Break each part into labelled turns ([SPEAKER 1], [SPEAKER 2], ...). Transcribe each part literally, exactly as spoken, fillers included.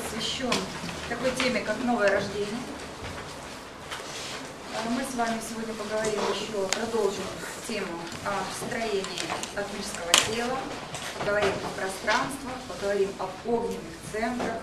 [SPEAKER 1] посвящен такой теме, как новое рождение. Мы с вами сегодня поговорим еще, продолжим тему о строении атмического тела, поговорим о пространствах, поговорим об огненных центрах.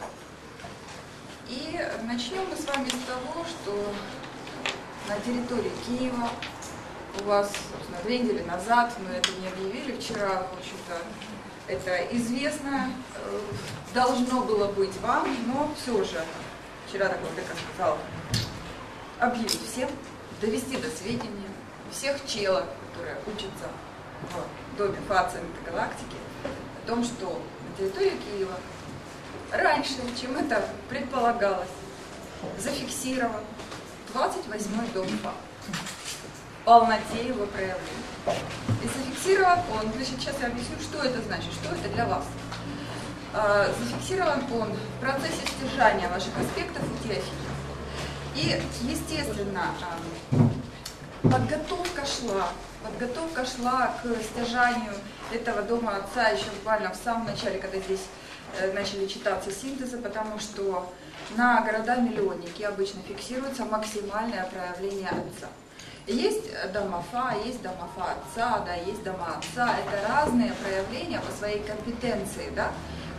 [SPEAKER 1] И начнем мы с вами с того, что на территории Киева у вас, собственно, две недели назад, мы это не объявили вчера, в общем-то, это известно, должно было быть вам, но все же, вчера такой ДК сказал, объявить всем, довести до сведения всех челов, которые учатся в доме ФАЦа Метагалактики, о том, что на территории Киева раньше, чем это предполагалось, зафиксирован двадцать восьмой дом ФА в полноте его проявления. И зафиксирован он, значит, сейчас я объясню, что это значит, что это для вас. Зафиксирован он в процессе стяжания ваших аспектов и теофилий. И, естественно, подготовка шла, подготовка шла к стяжанию этого дома отца еще буквально в самом начале, когда здесь начали читаться синтезы, потому что на города-миллионники обычно фиксируется максимальное проявление отца. Есть дома ФА, есть дома ФА отца, да, есть дома отца. Это разные проявления по своей компетенции, да,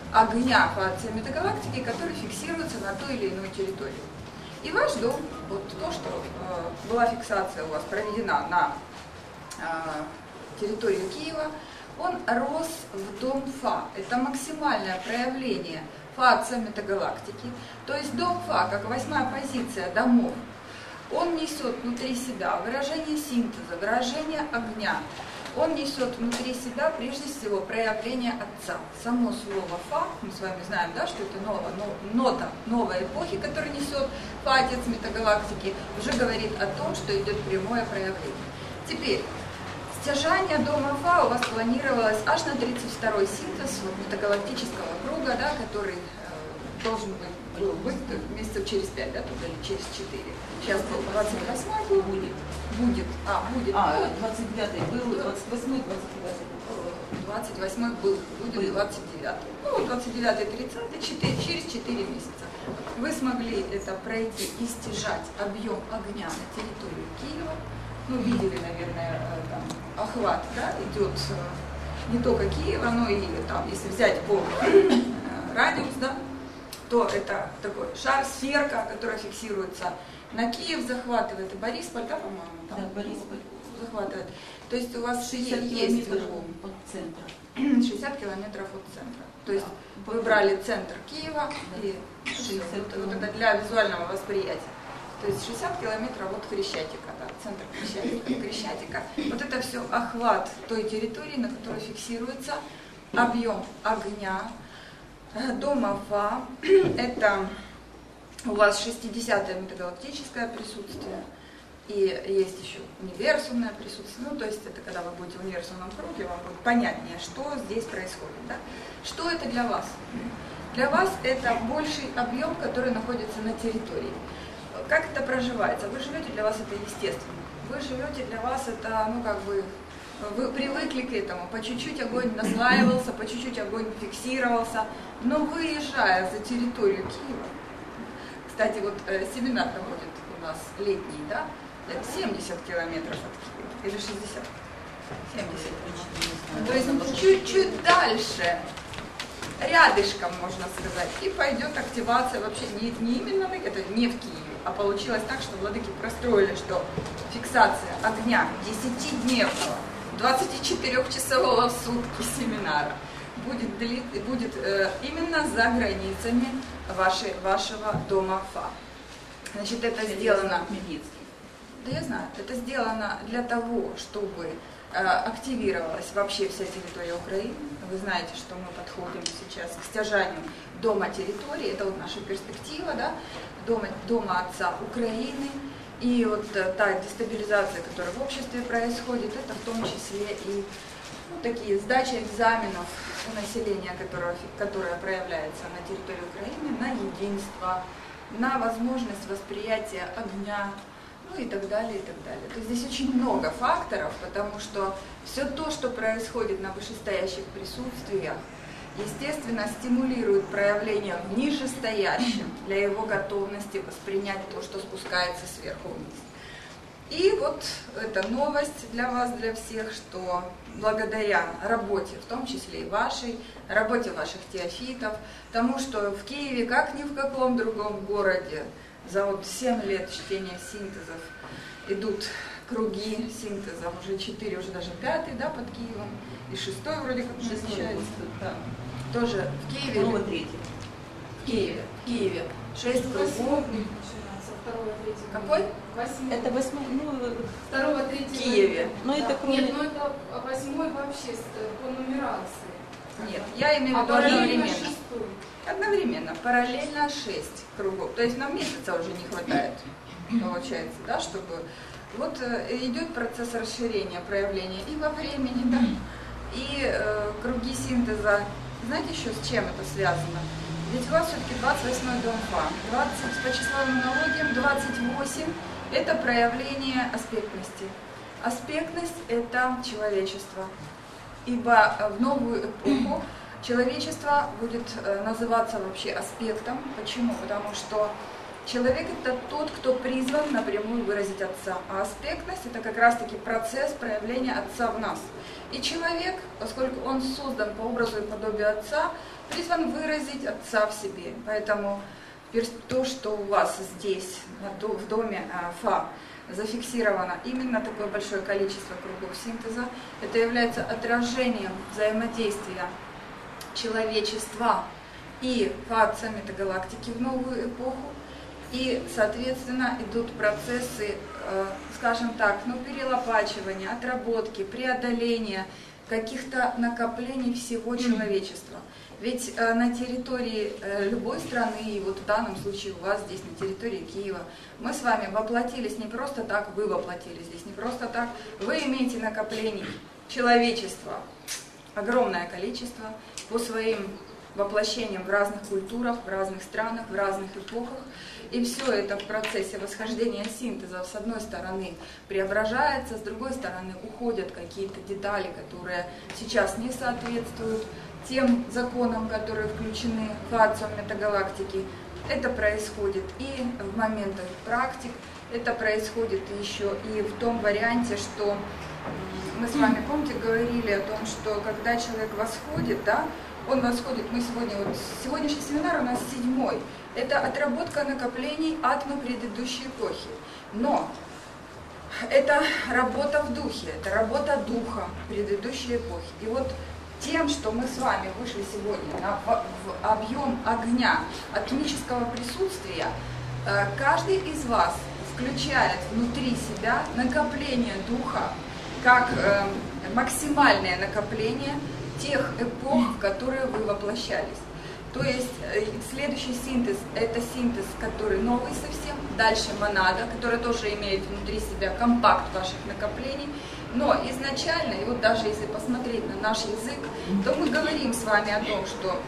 [SPEAKER 1] огня ФАЦа Метагалактики, которые фиксируются на той или иной территории. И ваш дом, вот то, что э, была фиксация у вас проведена на э, территории Киева, он рос в дом ФА. Это максимальное проявление ФАЦа Метагалактики. То есть дом ФА, как восьмая позиция домов, он несет внутри себя выражение синтеза, выражение огня. Он несет внутри себя, прежде всего, проявление Отца. Само слово «фа», мы с вами знаем, да, что это новая, нота новой эпохи, которую несет ФА, Отец Метагалактики, уже говорит о том, что идет прямое проявление. Теперь, стяжание дома ФА у вас планировалось аж на тридцать второй синтез вот, метагалактического круга, да, который э, должен быть был быть месяцев через пять, да, туда или через четыре. Сейчас был двадцать восьмой был, будет. Будет. А, будет.
[SPEAKER 2] А, двадцать девятый был, двадцать восьмой, двадцать девятый.
[SPEAKER 1] двадцать восьмой был, будет двадцать девятый. Ну, двадцать девятый, тридцатый, четыре, через четыре месяца. Вы смогли это пройти и стяжать объем огня на территорию Киева. Ну, видели, наверное, там охват, да, идет не только Киева, но и там, если взять по радиус, да, то это такой шар, сферка, которая фиксируется на Киев, захватывает и Борисполь, да, по-моему?
[SPEAKER 2] Да, Борисполь.
[SPEAKER 1] Захватывает. То есть у вас
[SPEAKER 2] шестьдесят
[SPEAKER 1] есть
[SPEAKER 2] километров от центра.
[SPEAKER 1] шестьдесят километров от центра. То есть да, вы брали центр Киева, да, и вот, вот это для визуального восприятия. То есть шестьдесят километров от Хрещатика, да, центр Хрещатика, Хрещатика. Вот это все охват той территории, на которой фиксируется объем огня дома ФА. Это у вас шестидесятое метагалактическое присутствие, и есть еще универсумное присутствие. Ну, то есть это когда вы будете в универсумном круге, вам будет понятнее, что здесь происходит. Да? Что это для вас? Для вас это больший объем, который находится на территории. Как это проживается? Вы живете, для вас это естественно. Вы живете, для вас это, ну, как бы, вы привыкли к этому, по чуть-чуть огонь наслаивался, по чуть-чуть огонь фиксировался, но выезжая за территорию Киева, кстати, вот э, семинар проходит у нас летний, да, это семьдесят километров от Киева, или шестьдесят? семьдесят. То есть чуть-чуть дальше, рядышком, можно сказать, и пойдет активация вообще не, не именно, это не в Киеве, а получилось так, что владыки простроили, что фиксация огня десятидневного, двадцатичетырёхчасового в сутки семинара будет, дли, будет э, именно за границами вашей, вашего дома ФА. Значит, это сделано... Да я знаю, это сделано для того, чтобы э, активировалась вообще вся территория Украины. Вы знаете, что мы подходим сейчас к стяжанию дома территории, это вот наша перспектива, да, дома, дома отца Украины. И вот та дестабилизация, которая в обществе происходит, это в том числе и ну, такие сдача экзаменов у населения, которое, которое проявляется на территории Украины, на единство, на возможность восприятия огня, ну и так далее, и так далее. То есть здесь очень много факторов, потому что все то, что происходит на вышестоящих присутствиях, естественно, стимулирует проявление в нижестоящем для его готовности воспринять то, что спускается сверху вниз. И вот эта новость для вас, для всех, что благодаря работе, в том числе и вашей, работе ваших теофитов, тому, что в Киеве, как ни в каком другом городе, за вот семь лет чтения синтезов идут круги синтеза, уже четыре, уже даже пятый, да, под Киевом, и шестой вроде как намечается.
[SPEAKER 2] Да.
[SPEAKER 1] Тоже в Киеве.
[SPEAKER 2] Новый третий.
[SPEAKER 1] В Киеве. В Киеве. Шесть кругов. Какой?
[SPEAKER 3] Восьмой.
[SPEAKER 2] Это восьмой, ну,
[SPEAKER 3] Второго, третьего.
[SPEAKER 1] В Киеве.
[SPEAKER 2] но
[SPEAKER 3] Да.
[SPEAKER 2] это кроме...
[SPEAKER 3] Нет, ну это восьмой вообще по нумерации.
[SPEAKER 1] Нет, я имею в
[SPEAKER 3] А
[SPEAKER 1] виду
[SPEAKER 3] параллельно
[SPEAKER 1] одновременно.
[SPEAKER 3] шестой.
[SPEAKER 1] Одновременно, параллельно шесть кругов. То есть нам месяца уже не хватает, получается, да, чтобы... Вот э, идет процесс расширения, проявления и во времени, да, и э, круги синтеза. Знаете еще с чем это связано? Ведь у вас все-таки двадцать восьмой дом Фа, двадцать по числовым аналогиям, двадцать восемь – это проявление аспектности. Аспектность – это человечество. Ибо в новую эпоху человечество будет называться вообще аспектом. Почему? Потому что человек – это тот, кто призван напрямую выразить Отца. А аспектность – это как раз-таки процесс проявления Отца в нас. И человек, поскольку он создан по образу и подобию Отца, призван выразить Отца в себе. Поэтому то, что у вас здесь, в доме Фа, зафиксировано именно такое большое количество кругов синтеза, это является отражением взаимодействия человечества и Фа метагалактики в новую эпоху. И, соответственно, идут процессы, скажем так, ну, перелопачивания, отработки, преодоления каких-то накоплений всего человечества. Ведь э, на территории э, любой страны, и вот в данном случае у вас здесь, на территории Киева, мы с вами воплотились не просто так, вы воплотились здесь не просто так, вы имеете накоплений человечества огромное количество по своим воплощениям в разных культурах, в разных странах, в разных эпохах. И все это в процессе восхождения синтеза с одной стороны преображается, с другой стороны уходят какие-то детали, которые сейчас не соответствуют тем законам, которые включены в ацию метагалактики. Это происходит и в моментах практик, это происходит еще и в том варианте, что мы с вами, помните, говорили о том, что когда человек восходит, да, он восходит, мы сегодня, вот сегодняшний семинар у нас седьмой, это отработка накоплений атмы предыдущей эпохи. Но это работа в духе, это работа духа предыдущей эпохи. И вот тем, что мы с вами вышли сегодня на, в, в объем огня атмического присутствия, каждый из вас включает внутри себя накопление духа, как э, максимальное накопление тех эпох, в которые вы воплощались. То есть э, следующий синтез – это синтез, который новый совсем, дальше монада, которая тоже имеет внутри себя компакт ваших накоплений. Но изначально, и вот даже если посмотреть на наш язык, то мы говорим с вами о том, что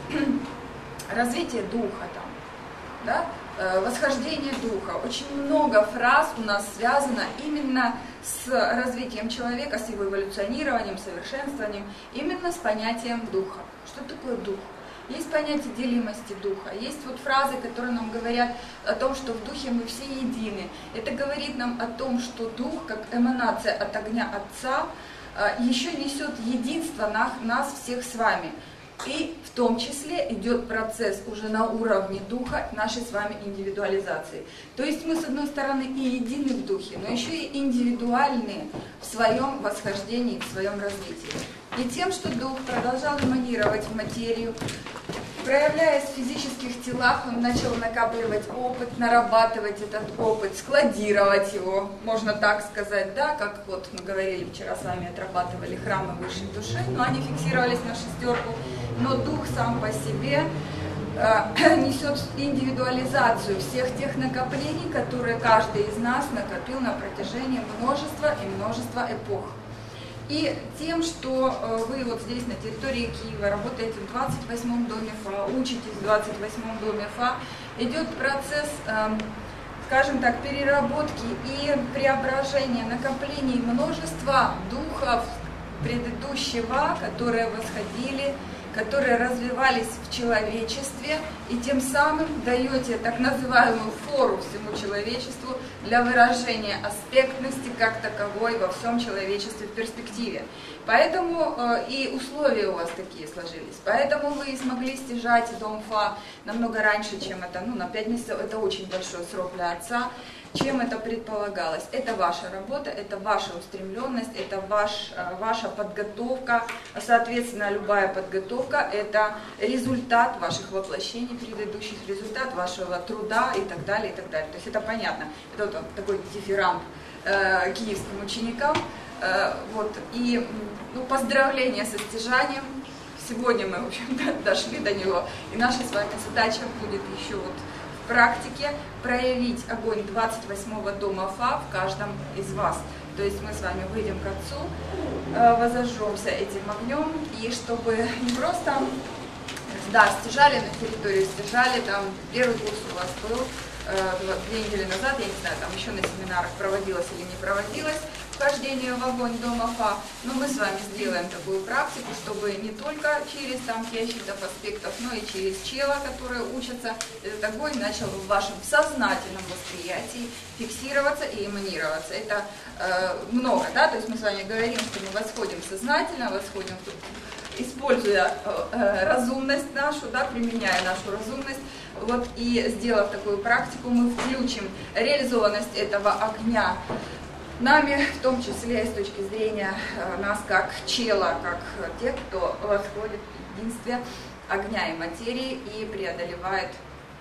[SPEAKER 1] развитие духа, там, да, восхождение духа, очень много фраз у нас связано именно с развитием человека, с его эволюционированием, совершенствованием, именно с понятием духа. Что такое дух? Есть понятие делимости духа, есть вот фразы, которые нам говорят о том, что в духе мы все едины. Это говорит нам о том, что дух, как эманация от огня Отца, еще несет единство нас всех с вами. И в том числе идет процесс уже на уровне духа нашей с вами индивидуализации. То есть мы, с одной стороны, и едины в духе, но еще и индивидуальны в своем восхождении, в своем развитии. И тем, что дух продолжал эманировать в материю, проявляясь в физических телах, он начал накапливать опыт, нарабатывать этот опыт, складировать его, можно так сказать, да, как вот мы говорили вчера с вами, отрабатывали храмы высшей души, но они фиксировались на шестерку, но дух сам по себе э, несет индивидуализацию всех тех накоплений, которые каждый из нас накопил на протяжении множества и множества эпох. И тем, что э, вы вот здесь на территории Киева работаете в двадцать восьмом доме Фа, учитесь в двадцать восьмом доме Фа, идет процесс, э, скажем так, переработки и преображения накоплений множества духов предыдущего, которые восходили которые развивались в человечестве, и тем самым даете так называемую фору всему человечеству для выражения аспектности как таковой во всем человечестве в перспективе. Поэтому э, и условия у вас такие сложились. Поэтому вы и смогли стяжать дом Фа намного раньше, чем это, ну, на пять месяцев, это очень большой срок для отца, чем это предполагалось. Это ваша работа, это ваша устремленность, это ваш, ваша подготовка. Соответственно, любая подготовка – это результат ваших воплощений предыдущих, результат вашего труда и так далее, и так далее. То есть это понятно. Это вот такой дифирамб э, киевским ученикам. Э, вот. И ну, поздравления со стяжанием. Сегодня мы, в общем-то, дошли до него. И наша с вами задача будет еще вот в практике проявить огонь двадцать восьмого дома Фа в каждом из вас. То есть мы с вами выйдем к Отцу, возожжемся этим огнем, и чтобы не просто, да, стяжали на территории, стяжали, там первый курс у вас был две недели назад, я не знаю, там еще на семинарах проводилось или не проводилось вхождение в огонь дома Фа, но мы с вами сделаем такую практику, чтобы не только через там ящиков аспектов, но и через чела, которые учатся, этот огонь начал в вашем сознательном восприятии фиксироваться и эманироваться. Это э, много, да, то есть мы с вами говорим, что мы восходим сознательно, восходим тут, используя э, разумность нашу, да, применяя нашу разумность. Вот, и сделав такую практику, мы включим реализованность этого огня нами, в том числе с точки зрения э, нас как чела, как тех, кто восходит в единстве огня и материи и преодолевает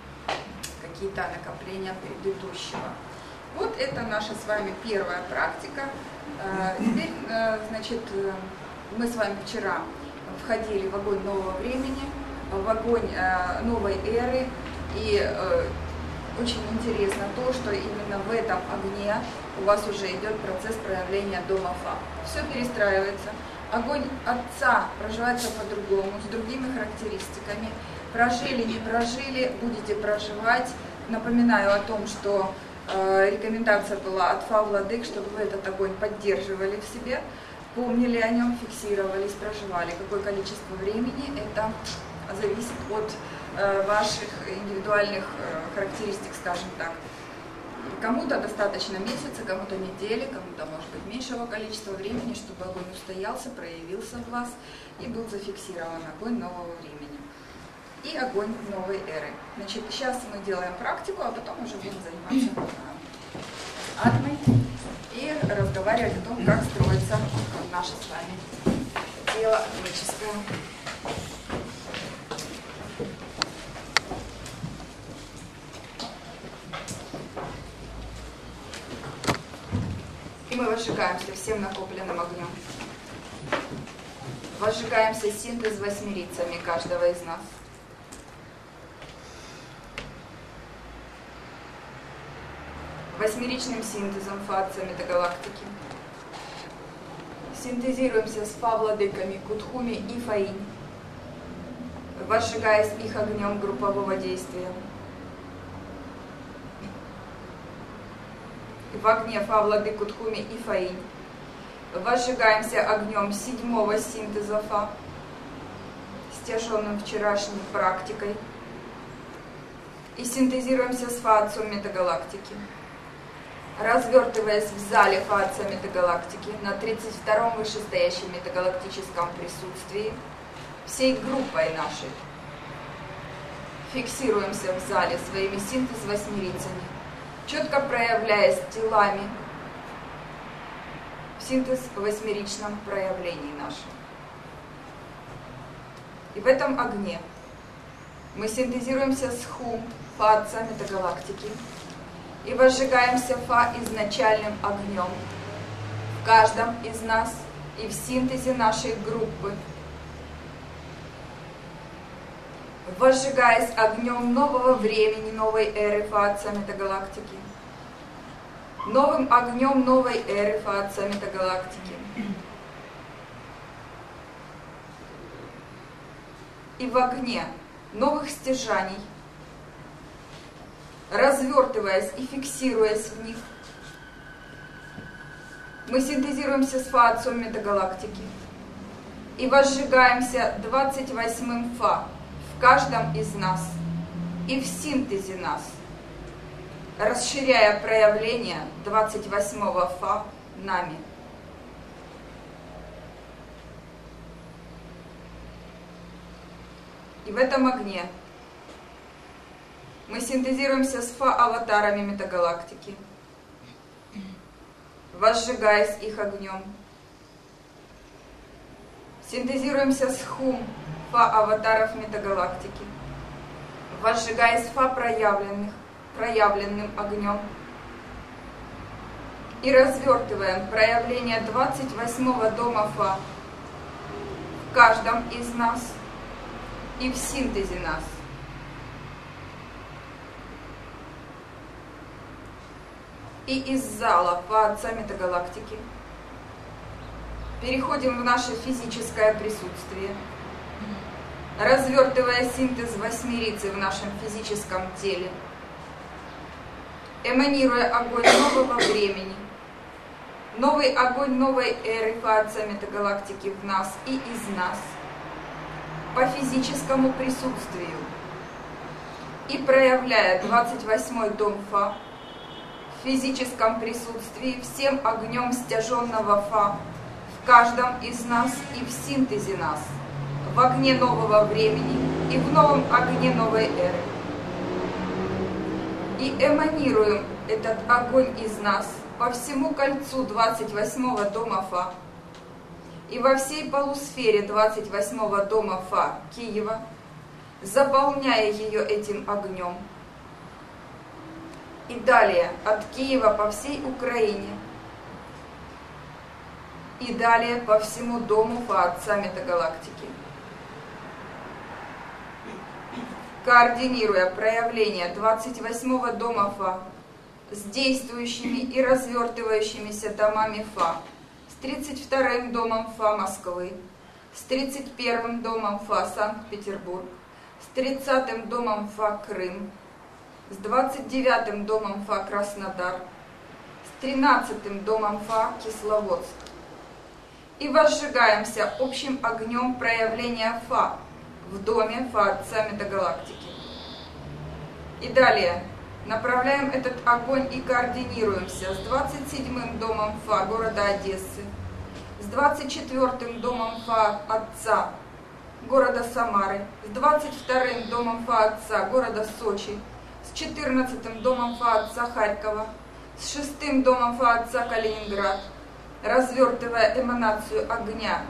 [SPEAKER 1] какие-то накопления предыдущего. Вот это наша с вами первая практика. Э, теперь, э, значит, э, мы с вами вчера входили в огонь нового времени, в огонь э, новой эры, и э, очень интересно то, что именно в этом огне у вас уже идет процесс проявления дома Фа. Все перестраивается, огонь Отца проживается по-другому, с другими характеристиками. Прожили, не прожили, будете проживать. Напоминаю о том, что э, рекомендация была от Фа Владык, чтобы вы этот огонь поддерживали в себе, помнили о нем, фиксировались, проживали. Какое количество времени, это зависит от э, ваших индивидуальных э, характеристик, скажем так. Кому-то достаточно месяца, кому-то недели, кому-то, может быть, меньшего количества времени, чтобы огонь устоялся, проявился в вас и был зафиксирован огонь нового времени. И огонь новой эры. Значит, сейчас мы делаем практику, а потом уже будем заниматься э, атмой и разговаривать о том, как строится наше с вами тело атмическое. И мы возжигаемся всем накопленным огнем. Возжигаемся синтез восьмерицами каждого из нас. Восьмеричным синтезом Фа-Отца метагалактики. Синтезируемся с Фа-Владыками Кутхуми и Фаинь, возжигаясь их огнем группового действия. В огне Фа-Владык Кутхуми и Фаинь возжигаемся огнем седьмого синтеза Фа, стяженным вчерашней практикой, и синтезируемся с Фа-Отцом метагалактики, развертываясь в зале Фа-Отца метагалактики на тридцать втором вышестоящем метагалактическом присутствии, всей группой нашей. Фиксируемся в зале своими синтез-восьмерицами, четко проявляясь телами в синтез в восьмеричном проявлении нашем. И в этом огне мы синтезируемся с Хум, Фа-Отца метагалактики, и возжигаемся Фа изначальным огнем в каждом из нас и в синтезе нашей группы, возжигаясь огнем нового времени, новой эры Фа-Отца метагалактики, новым огнем новой эры Фа-Отца метагалактики. И в огне новых стяжаний, развертываясь и фиксируясь в них, мы синтезируемся с Фа-Отцом метагалактики и возжигаемся двадцать восьмым Фа в каждом из нас и в синтезе нас, расширяя проявление двадцать восьмого Фа нами. И в этом огне мы синтезируемся с Фа-аватарами метагалактики, возжигаясь их огнем. Синтезируемся с Хум, Фа-аватаров метагалактики, возжигаясь Фа-проявленных, проявленным огнем. И развертываем проявление двадцать восьмого дома Фа в каждом из нас и в синтезе нас. И из зала Фа-отца метагалактики переходим в наше физическое присутствие, развертывая синтез восьмерицы в нашем физическом теле, эманируя огонь нового времени, новый огонь новой эры Фа-отца метагалактики в нас и из нас, по физическому присутствию, и проявляя двадцать восьмой дом Фа в физическом присутствии всем огнем стяженного Фа в каждом из нас и в синтезе нас, в огне нового времени и в новом огне новой эры. И эманируем этот огонь из нас по всему кольцу двадцать восьмого дома Фа и во всей полусфере двадцать восьмого дома Фа Киева, заполняя ее этим огнем. И далее от Киева по всей Украине, и далее по всему дому Фа-отца метагалактики, координируя проявление двадцать восьмого дома Фа с действующими и развертывающимися домами Фа, с тридцать вторым домом Фа Москвы, с тридцать первым домом Фа Санкт-Петербург, с тридцатым домом Фа Крым, с двадцать девятым домом Фа Краснодар, с тринадцатым домом Фа Кисловодск. И возжигаемся общим огнем проявления Фа в доме Фа-отца метагалактики. И далее направляем этот огонь и координируемся с двадцать седьмым домом Фа города Одессы, с двадцать четвёртым домом Фа-отца города Самары, с двадцать вторым домом Фа-отца города Сочи, с четырнадцатым домом Фа-отца Харькова, с шестым домом Фа-отца Калининград, развертывая эманацию огня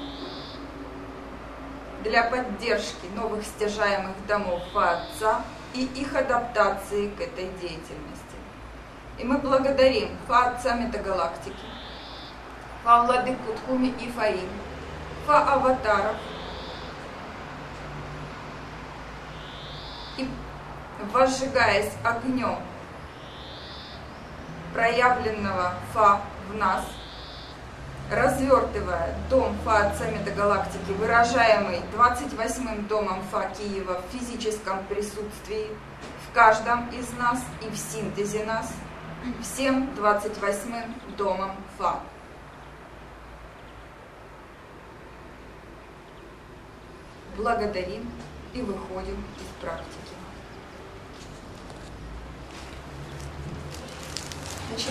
[SPEAKER 1] для поддержки новых стяжаемых домов Фа-отца и их адаптации к этой деятельности. И мы благодарим Фа-отца метагалактики, Фа-владыку Тхуми и Фаим, Фа-аватаров, и, возжигаясь огнем проявленного Фа в нас, развертывая дом Фа-отца метагалактики, выражаемый двадцать восьмым домом Фа Киева в физическом присутствии, в каждом из нас и в синтезе нас, всем двадцать восьмым домом Фа. Благодарим и выходим из практики. Значит,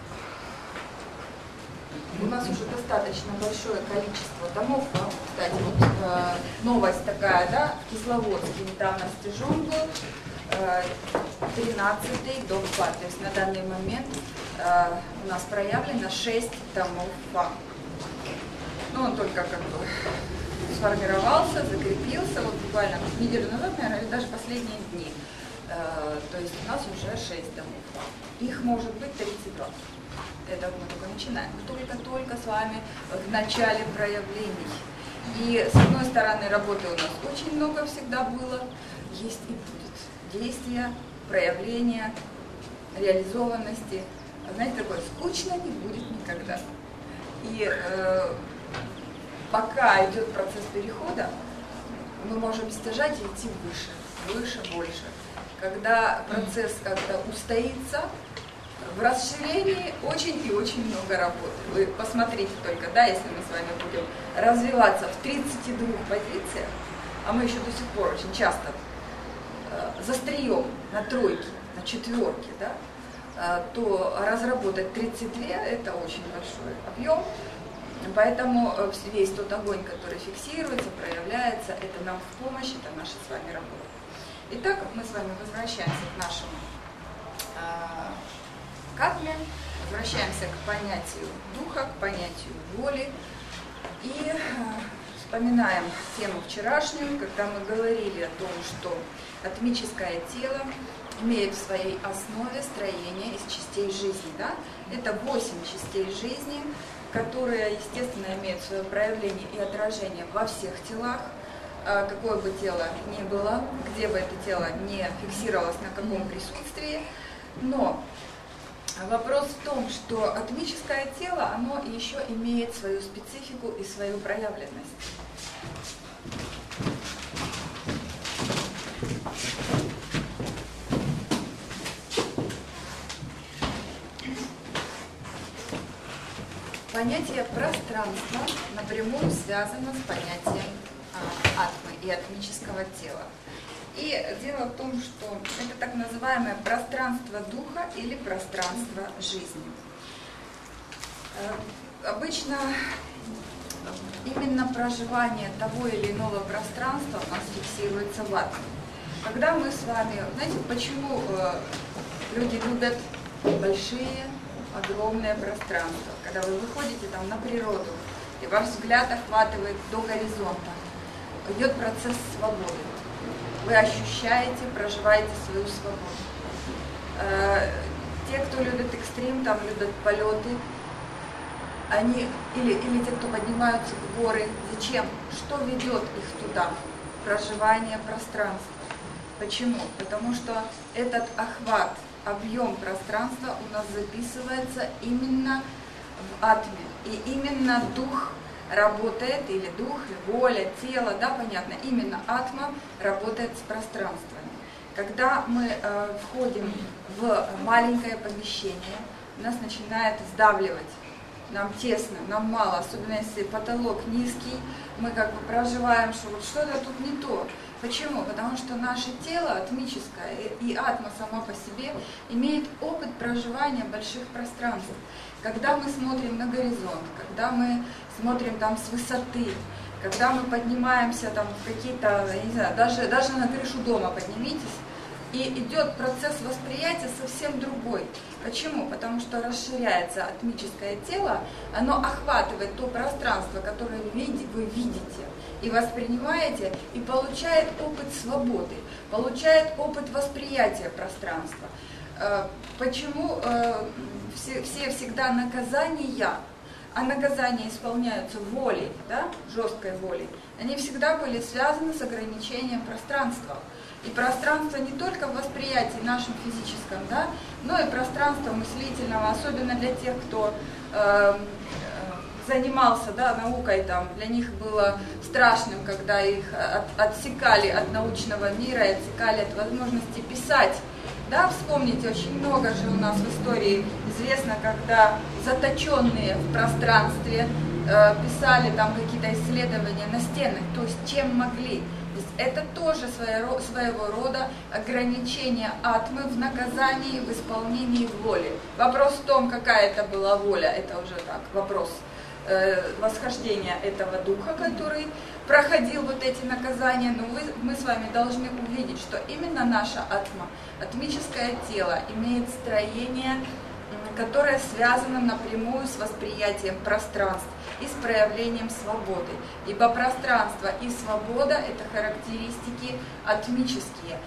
[SPEAKER 1] у нас уже достаточно большое количество домов. Кстати, вот э, новость такая, да, в Кисловодске недавно стяжен был э, тринадцатый дом Фа. То есть на данный момент э, у нас проявлено шесть домов Фа. Ну, он только как бы сформировался, закрепился, вот буквально неделю назад, наверное, или даже последние дни. Э, то есть у нас уже шесть домов Фа. Их может быть тридцать два. Это мы только начинаем. Мы только-только с вами в начале проявлений. И с одной стороны, работы у нас очень много всегда было, есть и будет. Действия, проявления, реализованности. А знаете, такое скучно не будет никогда. И э, пока идет процесс перехода, мы можем стяжать и идти выше, выше, больше. Когда процесс как-то устоится, В расширении очень и очень много работы. Вы посмотрите только, да, если мы с вами будем развиваться в тридцати двух позициях, а мы еще до сих пор очень часто э, застреем на тройке, на четверке, да, э, то разработать тридцать две это очень большой объем. Поэтому весь тот огонь, который фиксируется, проявляется, это нам в помощь, это наша с вами работа. Итак, мы с вами возвращаемся к нашему э, катме, возвращаемся к понятию духа, к понятию воли и э, вспоминаем тему вчерашнюю, когда мы говорили о том, что атмическое тело имеет в своей основе строение из частей жизни. Да? Это восемь частей жизни, которые, естественно, имеют свое проявление и отражение во всех телах, какое бы тело ни было, где бы это тело не фиксировалось, на каком присутствии. Но вопрос в том, что атмическое тело, оно еще имеет свою специфику и свою проявленность. Понятие пространства напрямую связано с понятием а, атмы и атмического тела. И дело в том, что это так называемое пространство духа или пространство жизни. Обычно именно проживание того или иного пространства у нас фиксируется в атме. Когда мы с вами, знаете, почему люди любят большие, огромное пространство, когда вы выходите там на природу, и ваш взгляд охватывает до горизонта, идет процесс свободы. Вы ощущаете, проживаете свою свободу. Те, кто любит экстрим, там любят полеты, они, или, или те, кто поднимаются в горы, зачем? Что ведет их туда? Проживание пространства. Почему? Потому что этот охват, объем пространства у нас записывается именно в атме. И именно дух работает, или дух, или воля, тело, да, понятно, именно атма работает с пространствами. Когда мы э, входим в маленькое помещение, нас начинает сдавливать. Нам тесно, нам мало, особенно если потолок низкий, мы как бы проживаем, что вот что-то тут не то. Почему? Потому что наше тело атмическое и атма сама по себе имеет опыт проживания больших пространств. Когда мы смотрим на горизонт, когда мы смотрим там с высоты, когда мы поднимаемся там в какие-то, я не знаю, даже, даже на крышу дома поднимитесь, и идет процесс восприятия совсем другой. Почему? Потому что расширяется атмическое тело, оно охватывает то пространство, которое вы видите и воспринимаете, и получает опыт свободы, получает опыт восприятия пространства. Почему все, все всегда наказания, а наказания исполняются волей, да, жесткой волей, они всегда были связаны с ограничением пространства. И пространство не только в восприятии нашем физическом, да, но и пространство мыслительного, особенно для тех, кто э, занимался, да, наукой, там, для них было страшным, когда их от, отсекали от научного мира, отсекали от возможности писать. Да, вспомните, очень много же у нас в истории известно, когда заточенные в пространстве э, писали там какие-то исследования на стенах, то есть чем могли. Это тоже своего, своего рода ограничение атмы в наказании, в исполнении воли. Вопрос в том, какая это была воля, это уже так, вопрос э, восхождения этого духа, который проходил вот эти наказания. Но вы, мы с вами должны увидеть, что именно наша атма, атмическое тело, имеет строение, которое связано напрямую с восприятием пространств и с проявлением свободы. Ибо пространство и свобода – это характеристики атмические.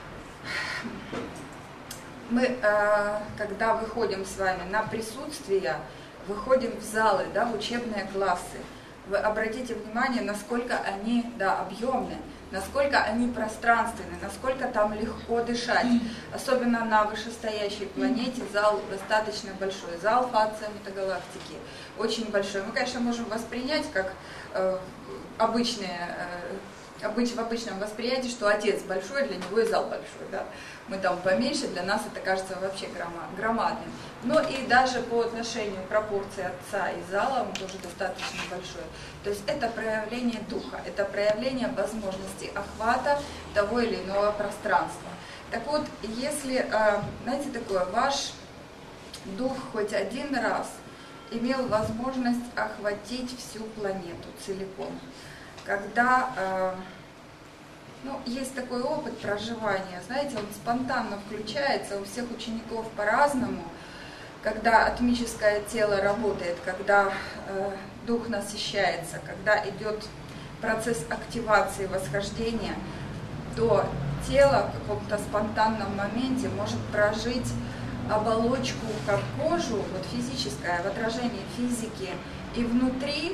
[SPEAKER 1] Мы, когда выходим с вами на присутствие, выходим в залы, да, в учебные классы, вы обратите внимание, насколько они, да, объемные, насколько они пространственны, насколько там легко дышать. Особенно на вышестоящей планете зал достаточно большой. Зал Фация метагалактики очень большой. Мы, конечно, можем воспринять как э, обычные, э, обыч, в обычном восприятии, что Отец большой, для него и зал большой. Да? Мы там поменьше, для нас это кажется вообще громадным. но и даже по отношению пропорции отца и зала он тоже достаточно большой. То есть это проявление духа, это проявление возможности охвата того или иного пространства. Так вот, если, знаете, такое, ваш дух хоть один раз имел возможность охватить всю планету целиком, когда... Ну, есть такой опыт проживания, знаете, он спонтанно включается у всех учеников по-разному, когда атмическое тело работает, когда э, дух насыщается, когда идет процесс активации, восхождения, то тело в каком-то спонтанном моменте может прожить оболочку, как кожу, вот физическое, в отражении физики, и внутри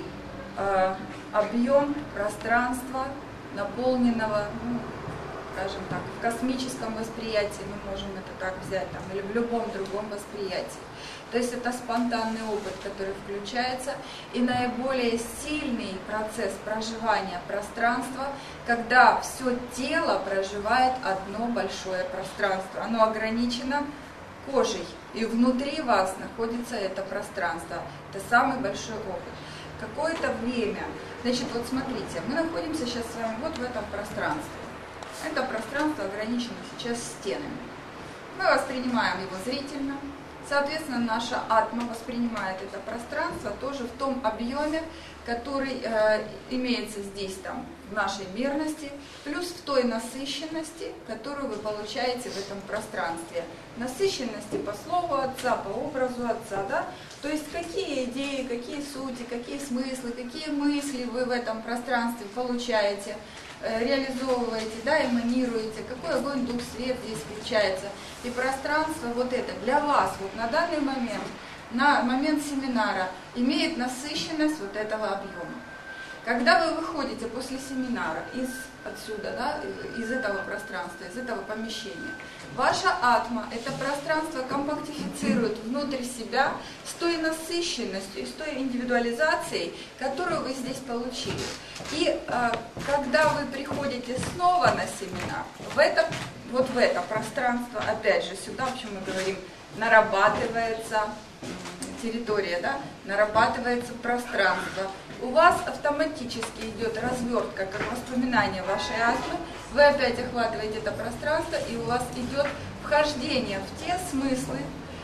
[SPEAKER 1] э, объем пространства, наполненного, ну, скажем так, в космическом восприятии, мы можем это так взять, там, или в любом другом восприятии. То есть это спонтанный опыт, который включается, и наиболее сильный процесс проживания пространства, когда все тело проживает одно большое пространство. Оно ограничено кожей, и внутри вас находится это пространство. Это самый большой опыт. Какое-то время, значит, вот смотрите, мы находимся сейчас с вами вот в этом пространстве. Это пространство ограничено сейчас стенами. Мы воспринимаем его зрительно. Соответственно, наша атма воспринимает это пространство тоже в том объеме, который э, имеется здесь, там, в нашей мерности, плюс в той насыщенности, которую вы получаете в этом пространстве. Насыщенности по слову Отца, по образу Отца, да? То есть какие идеи, какие сути, какие смыслы, какие мысли вы в этом пространстве получаете, э, реализовываете, да, эманируете, какой огонь, дух, свет здесь включается. И пространство вот это для вас вот на данный момент, на момент семинара, имеет насыщенность вот этого объема. Когда вы выходите после семинара из отсюда, да, из этого пространства, из этого помещения, ваша атма это пространство компактифицирует внутрь себя с той насыщенностью и с той индивидуализацией, которую вы здесь получили. И э, когда вы приходите снова на семинар, в это, вот в это пространство, опять же, сюда, почему мы говорим, нарабатывается территория, да, нарабатывается пространство, у вас автоматически идет развертка, как воспоминание вашей атмы, вы опять охватываете это пространство, и у вас идет вхождение в те смыслы,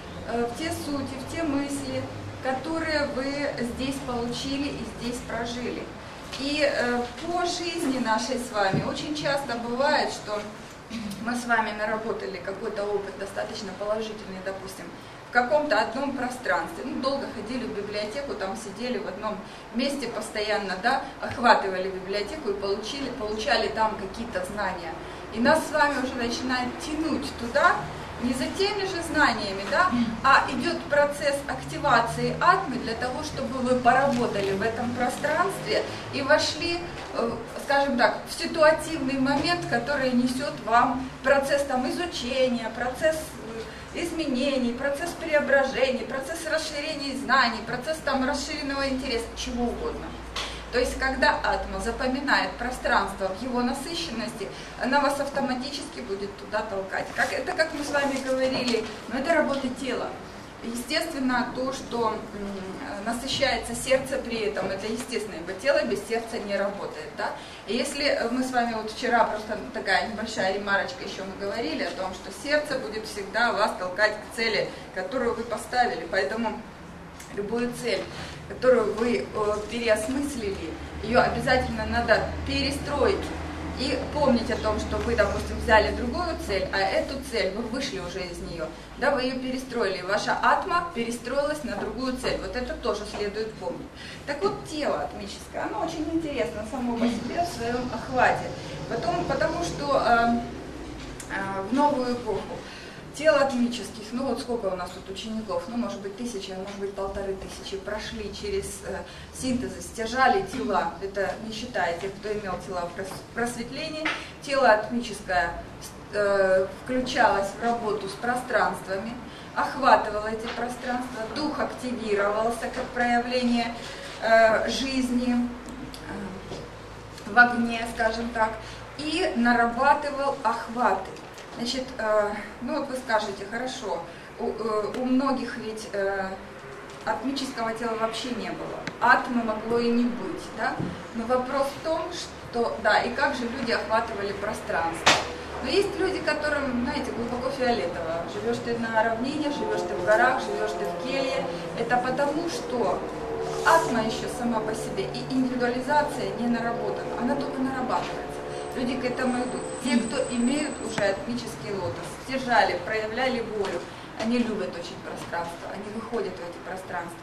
[SPEAKER 1] в те сути, в те мысли, которые вы здесь получили и здесь прожили. И по жизни нашей с вами очень часто бывает, что мы с вами наработали какой-то опыт достаточно положительный, допустим, в каком-то одном пространстве. Ну, долго ходили в библиотеку, там сидели в одном месте постоянно, да, охватывали библиотеку и получили, получали там какие-то знания. И нас с вами уже начинает тянуть туда, не за теми же знаниями, да, а идет процесс активации атмы для того, чтобы вы поработали в этом пространстве и вошли, скажем так, в ситуативный момент, который несет вам процесс там изучения, процесс изменений, процесс преображений, процесс расширения знаний, процесс там расширенного интереса, чего угодно. То есть, когда атма запоминает пространство в его насыщенности, она вас автоматически будет туда толкать. Как, это, как мы с вами говорили, но это работа тела. Естественно, то, что м, насыщается сердце при этом, это естественно, ибо тело без сердца не работает. Да? И если мы с вами вот вчера, просто такая небольшая ремарочка, еще мы говорили о том, что сердце будет всегда вас толкать к цели, которую вы поставили. Поэтому любую цель, которую вы э, переосмыслили, ее обязательно надо перестроить и помнить о том, что вы, допустим, взяли другую цель, а эту цель, вы вышли уже из нее, да, вы ее перестроили, ваша атма перестроилась на другую цель. Вот это тоже следует помнить. Так вот, тело атмическое, оно очень интересно само по себе в своем охвате, Потом, потому что э, э, в новую эпоху тело атмических, ну вот сколько у нас тут учеников, ну может быть тысяча, может быть полторы тысячи, прошли через э, синтезы, стяжали тела, это не считая тех, кто имел тела в просветлении, тело атмическое э, включалось в работу с пространствами, охватывало эти пространства, дух активировался как проявление э, жизни э, в огне, скажем так, и нарабатывал охваты. Значит, э, ну вот вы скажете, хорошо, у, у многих ведь э, атмического тела вообще не было. Атмы могло и не быть, да? Но вопрос в том, что, да, и как же люди охватывали пространство. Но есть люди, которым, знаете, глубоко фиолетово. Живешь ты на равнине, живешь ты в горах, живешь ты в келье. Это потому, что атма еще сама по себе и индивидуализация не наработана, она только нарабатывается. Люди к этому идут. Те, кто имеют уже атмический лотос, стяжали, проявляли волю, они любят очень пространство, они выходят в эти пространства,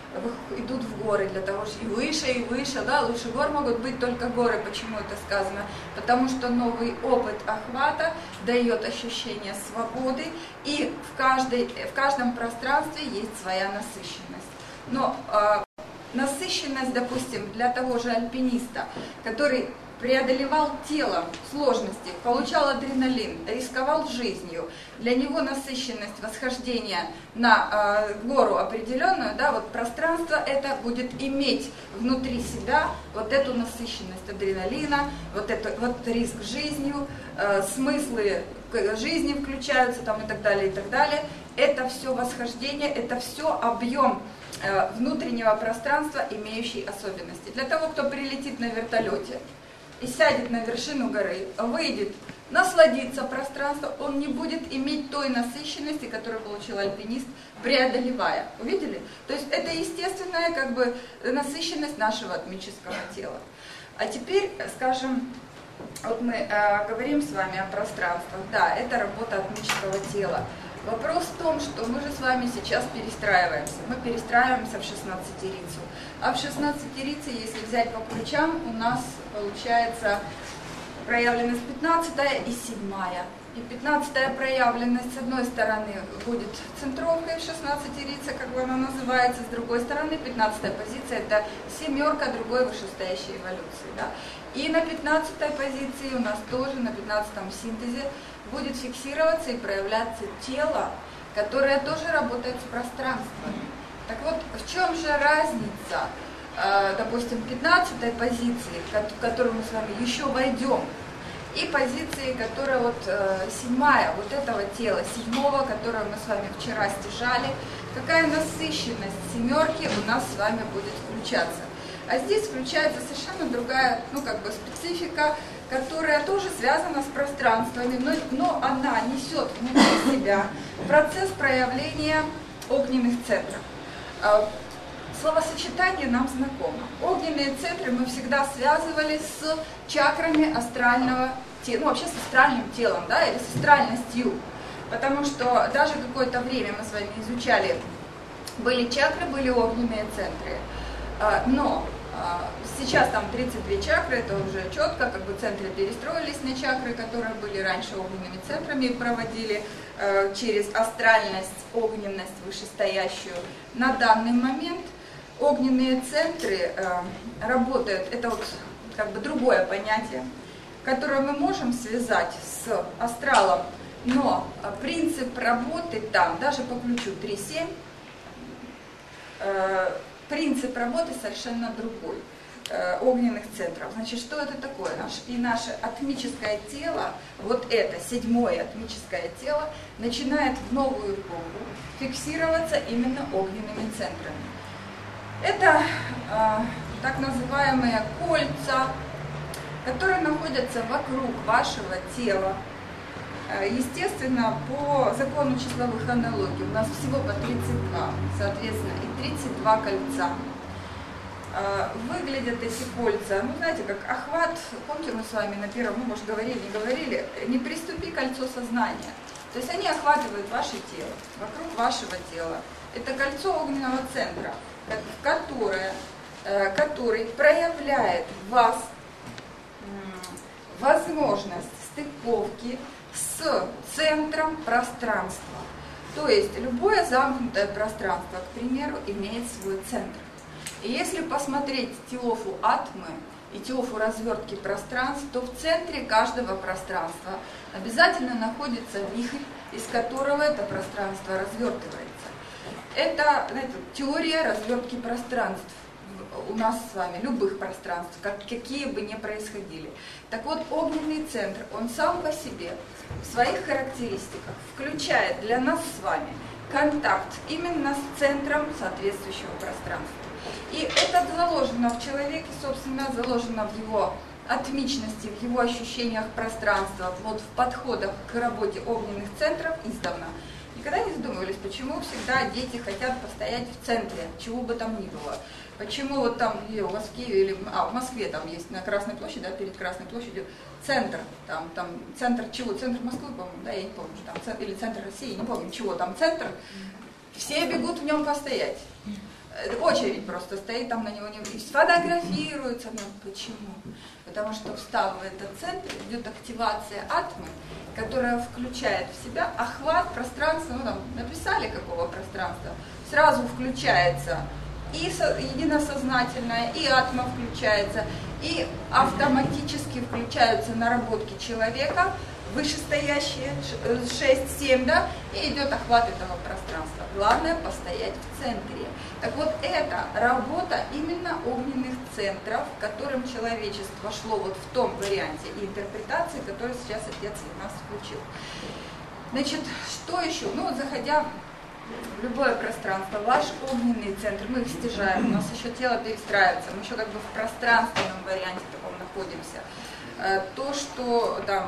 [SPEAKER 1] идут в горы для того, что и выше, и выше, да, лучше гор могут быть только горы. Почему это сказано? Потому что новый опыт охвата дает ощущение свободы, и в, каждой, в каждом пространстве есть своя насыщенность. Но э, насыщенность, допустим, для того же альпиниста, который преодолевал телом сложности, получал адреналин, рисковал жизнью. Для него насыщенность восхождения на э, гору определенную, да, вот пространство это будет иметь внутри себя вот эту насыщенность адреналина, вот, это, вот риск жизнью, э, смыслы жизни включаются там, и так далее, и так далее. Это все восхождение, это все объем э, внутреннего пространства, имеющий особенности. Для того, кто прилетит на вертолете и сядет на вершину горы, выйдет, насладится пространством, он не будет иметь той насыщенности, которую получил альпинист, преодолевая. Увидели? То есть это естественная как бы насыщенность нашего атмического тела. А теперь, скажем, вот мы э, говорим с вами о пространствах. Да, это работа атмического тела. Вопрос в том, что мы же с вами сейчас перестраиваемся. Мы перестраиваемся в шестнадцатерицу. А в шестнадцатерице, если взять по ключам, у нас получается проявленность пятнадцатая и седьмая. И пятнадцатая проявленность, с одной стороны, будет центровкой в шестнадцатерице, как бы она называется, с другой стороны, пятнадцатая позиция – это семерка другой вышестоящей эволюции. Да? И на пятнадцатой позиции у нас тоже, на пятнадцатом синтезе, будет фиксироваться и проявляться тело, которое тоже работает с пространством. Так вот, в чем же разница, допустим, пятнадцатой позиции, в которую мы с вами еще войдем, и позиции, которая вот седьмая, вот этого тела, седьмого, которое мы с вами вчера стяжали, какая насыщенность семерки у нас с вами будет включаться. А здесь включается совершенно другая, ну, как бы специфика, которая тоже связана с пространствами, но, но она несет внутри себя процесс проявления огненных центров. Словосочетание нам знакомо. Огненные центры мы всегда связывали с чакрами астрального тела, ну вообще с астральным телом, да, или с астральностью. Потому что даже какое-то время мы с вами изучали, были чакры, были огненные центры. Но сейчас там тридцать две чакры, это уже четко, как бы центры перестроились на чакры, которые были раньше огненными центрами, проводили э, через астральность, огненность вышестоящую. На данный момент огненные центры э, работают, это вот как бы другое понятие, которое мы можем связать с астралом, но принцип работы там, даже по ключу три семь, э, принцип работы совершенно другой, э, огненных центров. Значит, что это такое? Наш, и наше атмическое тело, вот это седьмое атмическое тело, начинает в новую эпоху фиксироваться именно огненными центрами. Это э, так называемые кольца, которые находятся вокруг вашего тела. Естественно, по закону числовых аналогий у нас всего по тридцать два, соответственно, и тридцать два кольца. Выглядят эти кольца, ну знаете, как охват, помните, мы с вами на первом, ну может говорили, не говорили, не приступи кольцо сознания. То есть они охватывают ваше тело, вокруг вашего тела. Это кольцо огненного центра, которое, который проявляет в вас возможность стыковки с центром пространства. То есть любое замкнутое пространство, к примеру, имеет свой центр. И если посмотреть теофу атмы и теофу развертки пространств, то в центре каждого пространства обязательно находится вихрь, из которого это пространство развертывается. Это, знаете, теория развертки пространств у нас с вами, любых пространств, как, какие бы ни происходили. Так вот, огненный центр, он сам по себе в своих характеристиках включает для нас с вами контакт именно с центром соответствующего пространства. И это заложено в человеке, собственно, заложено в его атмичности, в его ощущениях пространства, вот в подходах к работе огненных центров издавна. Никогда не задумывались, почему всегда дети хотят постоять в центре, чего бы там ни было. Почему вот там, где у вас в Киеве, или, а, в Москве там есть на Красной площади, да, перед Красной площадью, центр, там, там, центр чего? Центр Москвы, по-моему, да, я не помню, там, центр, или центр России, не помню, чего там, центр, все бегут в нем постоять. Очередь просто стоит там на него, и сфотографируются. Но почему? Потому что, встав в этот центр, идет активация атмы, которая включает в себя охват пространства, ну там написали какого пространства, сразу включается и единосознательное, и атма включается, и автоматически включаются наработки человека, вышестоящие, шесть-семь, да, и идет охват этого пространства. Главное постоять в центре. Так вот, это работа именно огненных центров, к которым человечество шло вот в том варианте и интерпретации, который сейчас Отец нас включил. Значит, что еще? Ну вот, заходя в любое пространство, ваш огненный центр, мы их стяжаем, у нас еще тело перестраивается, мы еще как бы в пространственном варианте таком находимся. То, что там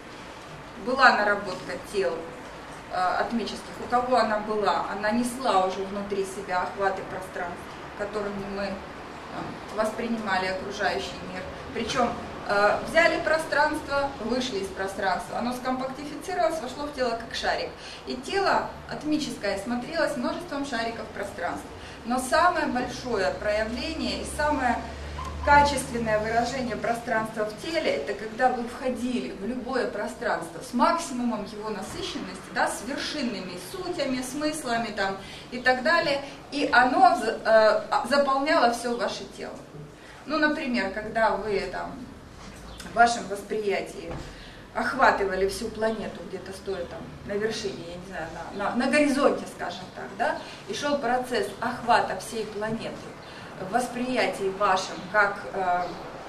[SPEAKER 1] была наработка тел э, атмических, у кого она была, она несла уже внутри себя охваты пространств, которыми мы э, воспринимали окружающий мир. Причем э, взяли пространство, вышли из пространства, оно скомпактифицировалось, вошло в тело как шарик. И тело атмическое смотрелось множеством шариков пространств. Но самое большое проявление и самое качественное выражение пространства в теле, это когда вы входили в любое пространство с максимумом его насыщенности, да, с вершинными сутями, смыслами там, и так далее, и оно э, заполняло все ваше тело. Ну, например, когда вы там, в вашем восприятии охватывали всю планету, где-то стоя там на вершине, я не знаю, на, на, на горизонте, скажем так, да, и шел процесс охвата всей планеты, в восприятии вашем, как, э,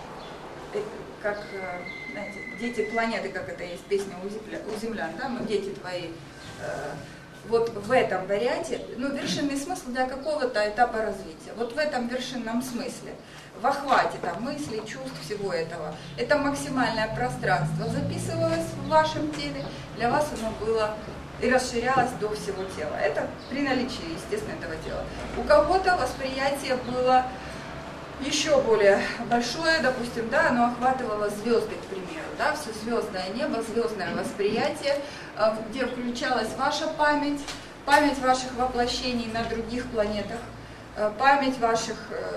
[SPEAKER 1] как э, знаете, дети планеты, как это есть песня у, земля, у землян, да, мы дети твои, э, вот в этом варианте, ну, вершинный смысл для какого-то этапа развития, вот в этом вершинном смысле, в охвате там мыслей, чувств, всего этого, это максимальное пространство записывалось в вашем теле, для вас оно было и расширялось до всего тела. Это при наличии, естественно, этого тела. У кого-то восприятие было еще более большое, допустим, да, оно охватывало звезды, к примеру, да, все звездное небо, звездное восприятие, где включалась ваша память, память ваших воплощений на других планетах, память ваших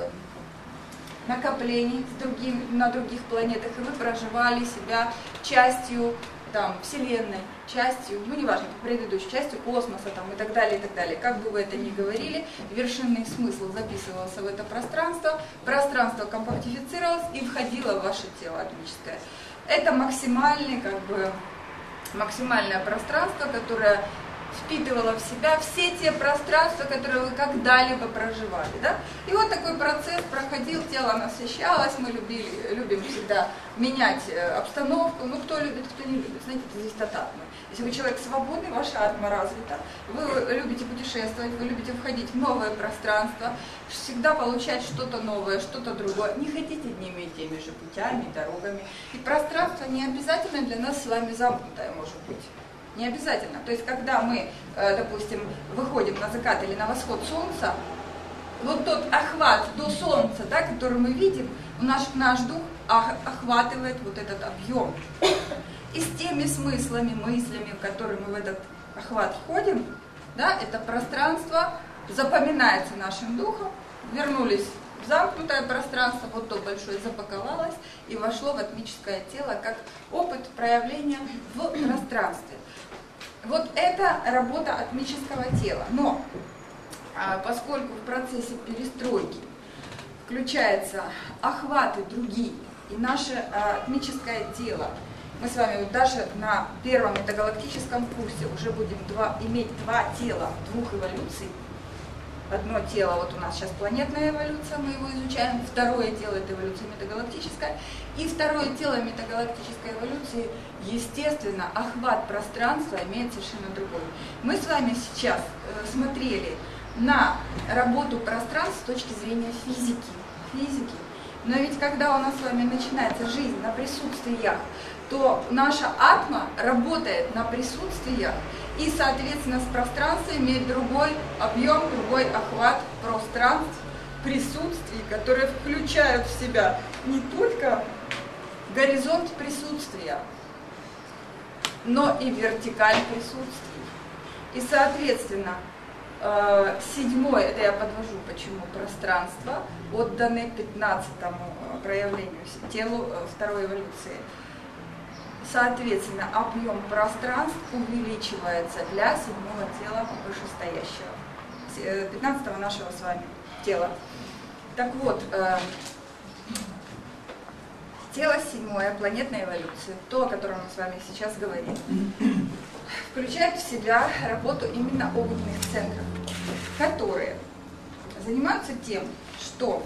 [SPEAKER 1] накоплений с другим, на других планетах, и вы проживали себя частью там, Вселенной, частью, ну неважно, предыдущей частью космоса там, и так далее, и так далее. Как бы вы это ни говорили, вершинный смысл записывался в это пространство, пространство компактифицировалось и входило в ваше тело атмическое. Это максимальный, как бы, максимальное пространство, которое впитывало в себя все те пространства, которые вы когда-либо проживали. Да? И вот такой процесс проходил, тело насыщалось, мы любили, любим всегда менять обстановку. Ну, кто любит, кто не любит, знаете, это зависит от атмы. Если вы человек свободный, ваша атма развита, вы любите путешествовать, вы любите входить в новое пространство, всегда получать что-то новое, что-то другое. Не хотите одними и теми же путями, дорогами. И пространство не обязательно для нас с вами замкнутое может быть. Не обязательно. То есть, когда мы, допустим, выходим на закат или на восход солнца, вот тот охват до солнца, да, который мы видим, наш, наш дух охватывает вот этот объем. И с теми смыслами, мыслями, в которые мы в этот охват входим, да, это пространство запоминается нашим духом, вернулись в замкнутое пространство, вот то большое запаковалось и вошло в атмическое тело как опыт проявления в пространстве. Вот это работа атмического тела. Но а, поскольку в процессе перестройки включаются охваты другие, и наше а, атмическое тело, мы с вами вот даже на первом метагалактическом курсе уже будем два, иметь два тела двух эволюций, одно тело, вот у нас сейчас планетная эволюция, мы его изучаем, второе тело это эволюция метагалактическая, и второе тело метагалактической эволюции, естественно, охват пространства имеет совершенно другой. Мы с вами сейчас э, смотрели на работу пространства с точки зрения физики, физики. Но ведь когда у нас с вами начинается жизнь на присутствиях, то наша атма работает на присутствиях, и, соответственно, с пространством имеет другой объем, другой охват пространств, присутствий, которые включают в себя не только горизонт присутствия, но и вертикаль присутствий. И, соответственно, седьмое, это я подвожу, почему пространство, отданы пятнадцатому проявлению, телу второй эволюции. Соответственно, объем пространств увеличивается для седьмого тела вышестоящего, пятнадцатого нашего с вами тела. Так вот, тело седьмое, планетная эволюция, то, о котором мы с вами сейчас говорим, включает в себя работу именно огненных центров, которые занимаются тем, что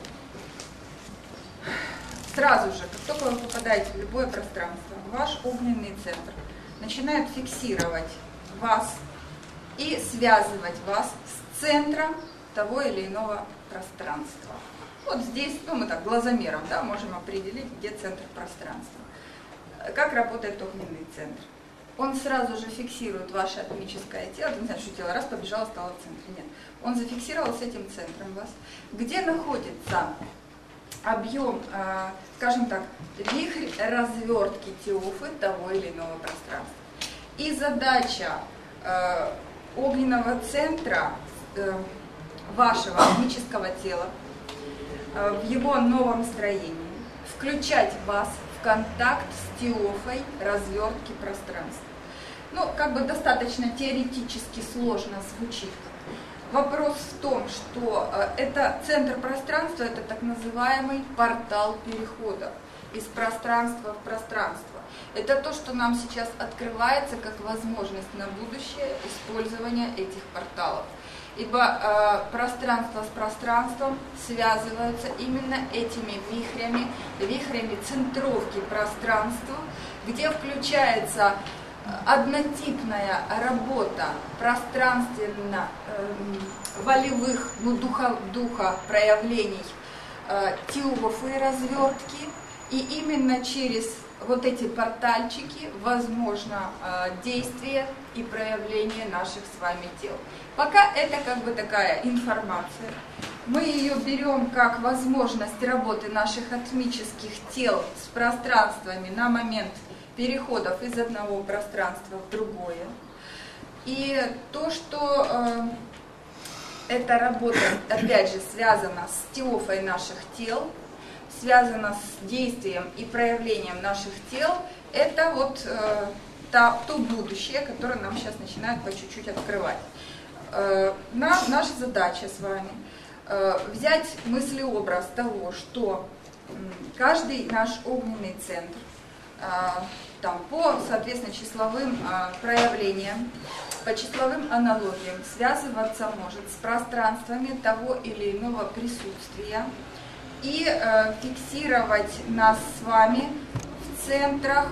[SPEAKER 1] сразу же, как только вы попадаете в любое пространство, ваш огненный центр начинает фиксировать вас и связывать вас с центром того или иного пространства. Вот здесь, ну мы так глазомером, да, можем определить, где центр пространства. Как работает огненный центр? Он сразу же фиксирует ваше атомическое тело, не знаю, что тело раз побежало, стало в центре. Нет. Он зафиксировал с этим центром вас. Где находится объем, э, скажем так, вихрь развертки теофы того или иного пространства. И задача э, огненного центра э, вашего атомического тела э, в его новом строении включать вас в контакт с теофой развертки пространства. Ну, как бы достаточно теоретически сложно звучит. Вопрос в том, что э, это центр пространства, это так называемый портал перехода из пространства в пространство. Это то, что нам сейчас открывается как возможность на будущее использования этих порталов. Ибо э, пространство с пространством связываются именно этими вихрями, вихрями центровки пространства, где включается однотипная работа пространственно-волевых, э, ну, духа, духа проявлений э, теофы и развертки, и именно через вот эти портальчики возможно э, действие и проявление наших с вами тел. Пока это как бы такая информация. Мы ее берем как возможность работы наших атмических тел с пространствами на момент переходов из одного пространства в другое. И то, что э, эта работа, опять же, связана с теофой наших тел, связана с действием и проявлением наших тел, это вот э, та, то будущее, которое нам сейчас начинает по чуть-чуть открывать. Э, на, наша задача с вами э, взять мыслеобраз того, что э, каждый наш огненный центр там, по, соответственно, числовым а, проявлениям, по числовым аналогиям связываться может с пространствами того или иного присутствия и а, фиксировать нас с вами в центрах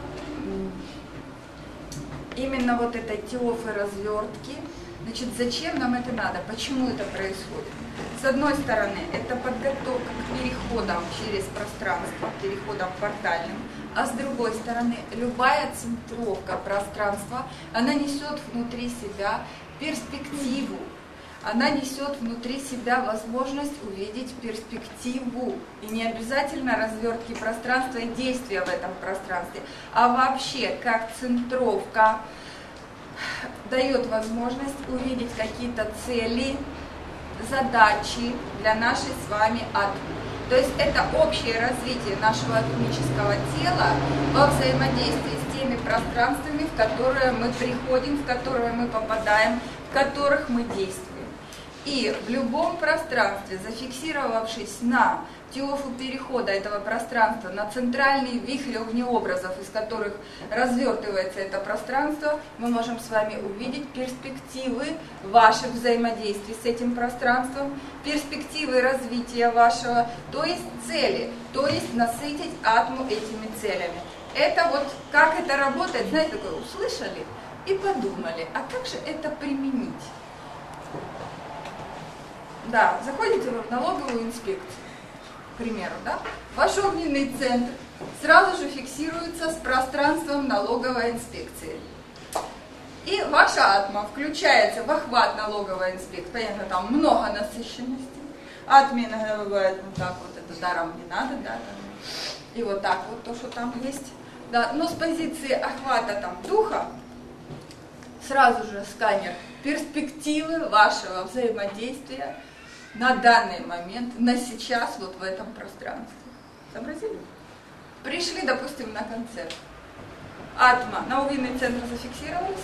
[SPEAKER 1] именно вот этой теофы развертки. Значит, зачем нам это надо? Почему это происходит? С одной стороны, это подготовка к переходам через пространство, переходам портальным, а с другой стороны, любая центровка пространства, она несет внутри себя перспективу, она несет внутри себя возможность увидеть перспективу. И не обязательно развертки пространства и действия в этом пространстве, а вообще как центровка дает возможность увидеть какие-то цели, задачи для нашей с вами атомы. То есть это общее развитие нашего атомического тела во взаимодействии с теми пространствами, в которые мы приходим, в которые мы попадаем, в которых мы действуем. И в любом пространстве, зафиксировавшись на теофу перехода этого пространства на центральный вихрь огнеобразов, из которых развертывается это пространство, мы можем с вами увидеть перспективы ваших взаимодействий с этим пространством, перспективы развития вашего, то есть цели, то есть насытить атму этими целями. Это вот как это работает, знаете, такое услышали и подумали, а как же это применить? Да, заходите в налоговую инспекцию, к примеру, да? Ваш огненный центр сразу же фиксируется с пространством налоговой инспекции. И ваша атма включается в охват налоговой инспекции. Понятно, там много насыщенности. Атме иногда бывает вот так вот, это даром не надо, да? И вот так вот то, что там есть. Да, но с позиции охвата там духа сразу же сканер перспективы вашего взаимодействия на данный момент, на сейчас, вот в этом пространстве. Сообразили? Пришли, допустим, на концерт. Атма на огненный центр зафиксировалась.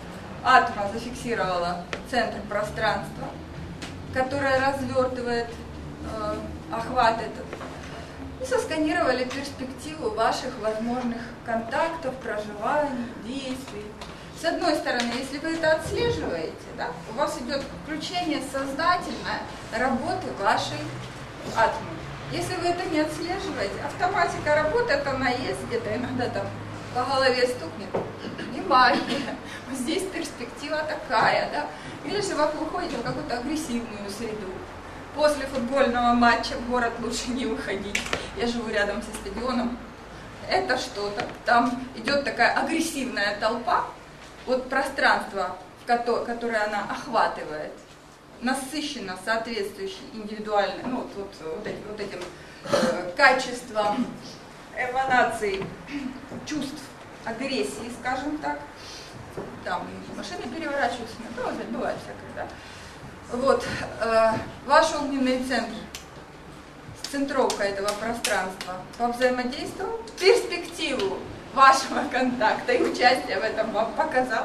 [SPEAKER 1] Атма зафиксировала центр пространства, которое развертывает э, охват этот. И сосканировали перспективу ваших возможных контактов, проживаний, действий. С одной стороны, если вы это отслеживаете, да, у вас идет включение сознательной работы вашей атмы. Если вы это не отслеживаете, автоматика работает, она есть где-то, иногда там по голове стукнет. Внимание, вот здесь перспектива такая, да. Или же вы выходите в какую-то агрессивную среду. После футбольного матча в город лучше не выходить. Я живу рядом со стадионом. Это что-то. Там идет такая агрессивная толпа. Вот пространство, которое она охватывает, насыщено соответствующей индивидуальной, ну вот, вот, вот, этим, вот этим э, качеством эманаций чувств агрессии, скажем так. Там машины переворачиваются, ну, бывает всякое, да. Вот, э, ваш огненный центр, центровка этого пространства по взаимодействию, перспективу вашего контакта и участия в этом вам показал.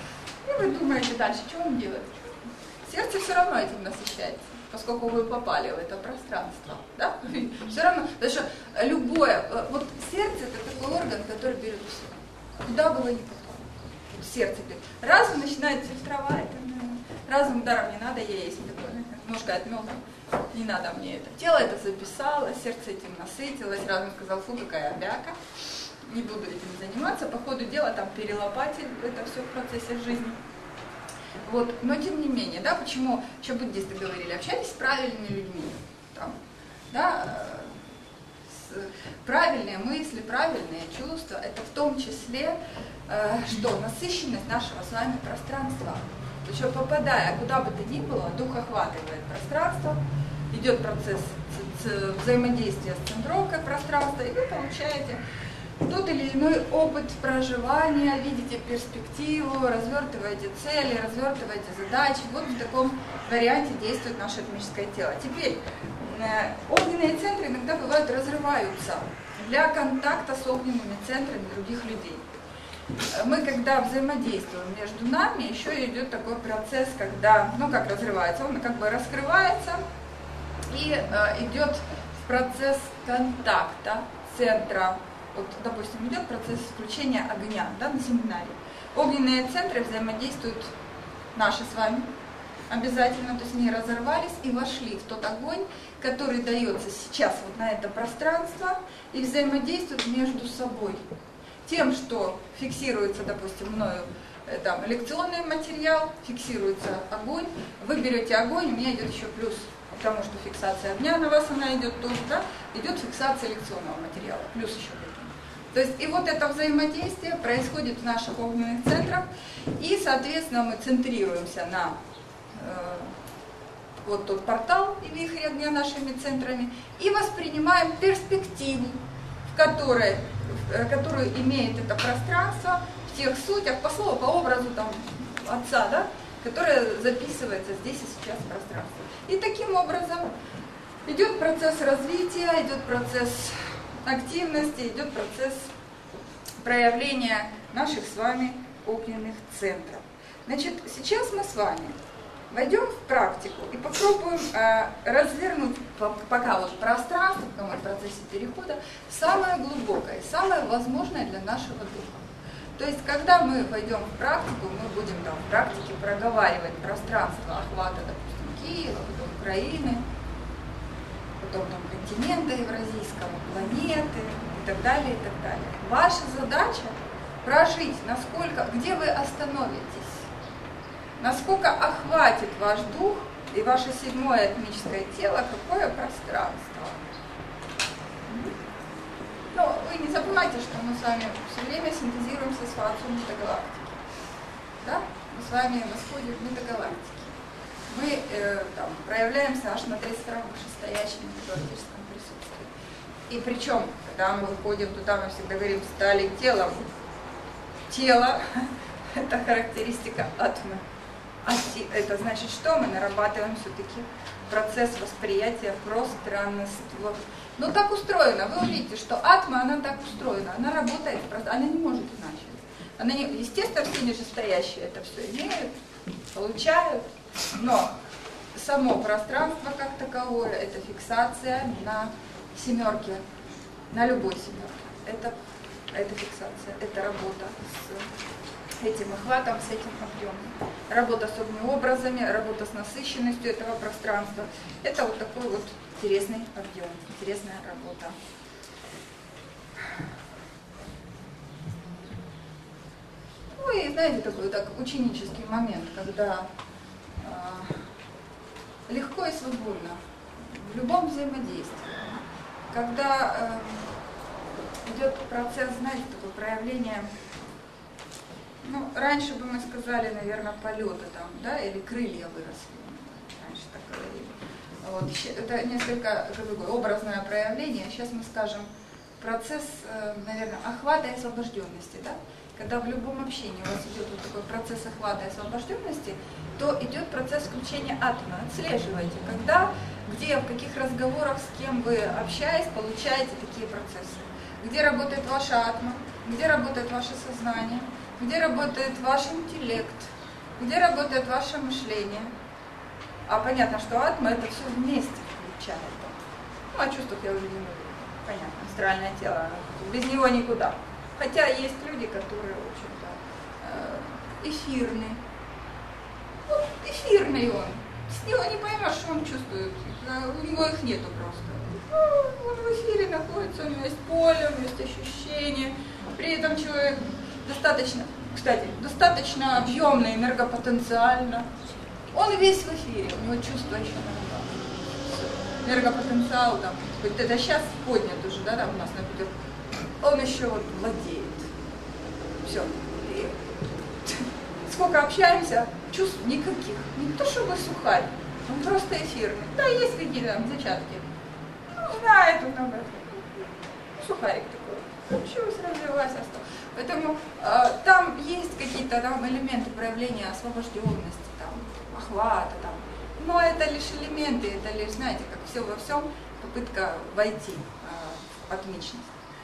[SPEAKER 1] И вы думаете дальше, что вам делать? Сердце все равно этим насыщается, поскольку вы попали в это пространство. Да? Все равно, потому что любое, вот сердце это такой орган, который берет все. Куда бы вы ни попали. Сердце берет. Разум начинает фильтровать, разум даром не надо, я есть такое, ножка отмел, не надо мне это. Тело это записало, сердце этим насытилось, разум сказал, фу, какая бяка. Не буду этим заниматься, по ходу дела там перелопатили это все в процессе жизни. Вот. Но тем не менее, да, почему, что буддисты говорили, общались с правильными людьми, там, да, с, правильные мысли, правильные чувства, это в том числе, э, что насыщенность нашего с вами пространства. То есть, попадая куда бы то ни было, дух охватывает пространство, идет процесс взаимодействия с центровкой пространства, и вы получаете тот или иной опыт проживания, видите перспективу, развертываете цели, развертываете задачи. Вот в таком варианте действует наше атмическое тело. Теперь, э, огненные центры иногда бывают разрываются для контакта с огненными центрами других людей. Мы, когда взаимодействуем между нами, еще идет такой процесс, когда, ну как разрывается, он как бы раскрывается, и э, идет процесс контакта центра. Вот, допустим, идет процесс включения огня, да, на семинаре. Огненные центры взаимодействуют наши с вами обязательно, то есть они разорвались и вошли в тот огонь, который дается сейчас вот на это пространство и взаимодействуют между собой. Тем, что фиксируется, допустим, мною там, лекционный материал, фиксируется огонь, вы берете огонь, у меня идет еще плюс, потому что фиксация огня на вас, она идет тоже, да, идет фиксация лекционного материала, плюс еще. То есть и вот это взаимодействие происходит в наших огненных центрах, и, соответственно, мы центрируемся на э, вот тот портал и вихрь огня нашими центрами, и воспринимаем перспективу, в которой, в, которую имеет это пространство в тех сутях, по слову, по образу там, Отца, да, которое записывается здесь и сейчас в пространстве. И таким образом идет процесс развития, идет процесс активности, идет процесс проявления наших с вами огненных центров. Значит, сейчас мы с вами войдем в практику и попробуем э, развернуть по- пока вот пространство, пока мы в процессе перехода, самое глубокое, самое возможное для нашего духа. То есть, когда мы войдем в практику, мы будем там в практике проговаривать пространство охвата, допустим, Киева, потом Украины, потом там континента евразийского, планеты и так далее, и так далее. Ваша задача прожить, насколько, где вы остановитесь, насколько охватит ваш дух и ваше седьмое атмическое тело, какое пространство. Но вы не забывайте, что мы с вами все время синтезируемся с Фацию метагалактики. Да? Мы с вами восходим в метагалактике. Мы э, там, проявляемся аж на тридцать втором вышестоящем метагалактическом присутствии. И причем, когда мы выходим туда, мы всегда говорим, стали телом. Тело – это характеристика атмы. А это значит, что мы нарабатываем все-таки процесс восприятия пространства. Но так устроено. Вы увидите, что атма, она так устроена. Она работает, она не может иначе. Она не, естественно, все нижестоящие это все имеют, получают. Но само пространство как таковое – это фиксация на семерке, на любой семерке. Это, это фиксация, это работа с этим охватом, с этим объемом. Работа с образами, работа с насыщенностью этого пространства. Это вот такой вот интересный объем, интересная работа. Ну и знаете, такой так ученический момент, когда э, легко и свободно в любом взаимодействии, когда э, идет процесс, знаете, такое проявление. Ну, раньше бы мы сказали, наверное, полета там, да, или крылья выросли. Раньше так говорили. Вот. Это несколько как бы, образное проявление. Сейчас мы скажем процесс, наверное, охвата и освобожденности, да? Когда в любом общении у вас идет вот такой процесс охвата и освобожденности, то идет процесс включения атома. Отслеживайте, когда, где, в каких разговорах, с кем вы общаетесь, получаете такие процессы. Где работает ваша атма, где работает ваше сознание, где работает ваш интеллект, где работает ваше мышление. А понятно, что атма это все вместе включает. Ну, о чувствах я уже не говорю. Понятно, астральное тело, без него никуда. Хотя есть люди, которые, в общем-то, эфирные. Вот эфирный он. С него не поймешь, что он чувствует. У него их нету просто. Ну, он в эфире находится, у него есть поле, у него есть ощущения. При этом человек достаточно, кстати, достаточно объемный, энергопотенциально. Он весь в эфире, у него чувство еще нормально. Энергопотенциал там, это сейчас поднят уже, да, там у нас, например, он еще вот владеет. Все. И сколько общаемся, чувств никаких. Не то чтобы сухарь, он просто эфирный. Да, есть какие-то там зачатки. Ну, знает он об этом. Сухарик такой. Училась, развилась, осталась. Поэтому э, там есть какие-то там элементы проявления освобожденности, там, охвата, там. Но это лишь элементы, это лишь, знаете, как все во всем, попытка войти э, в атмичность.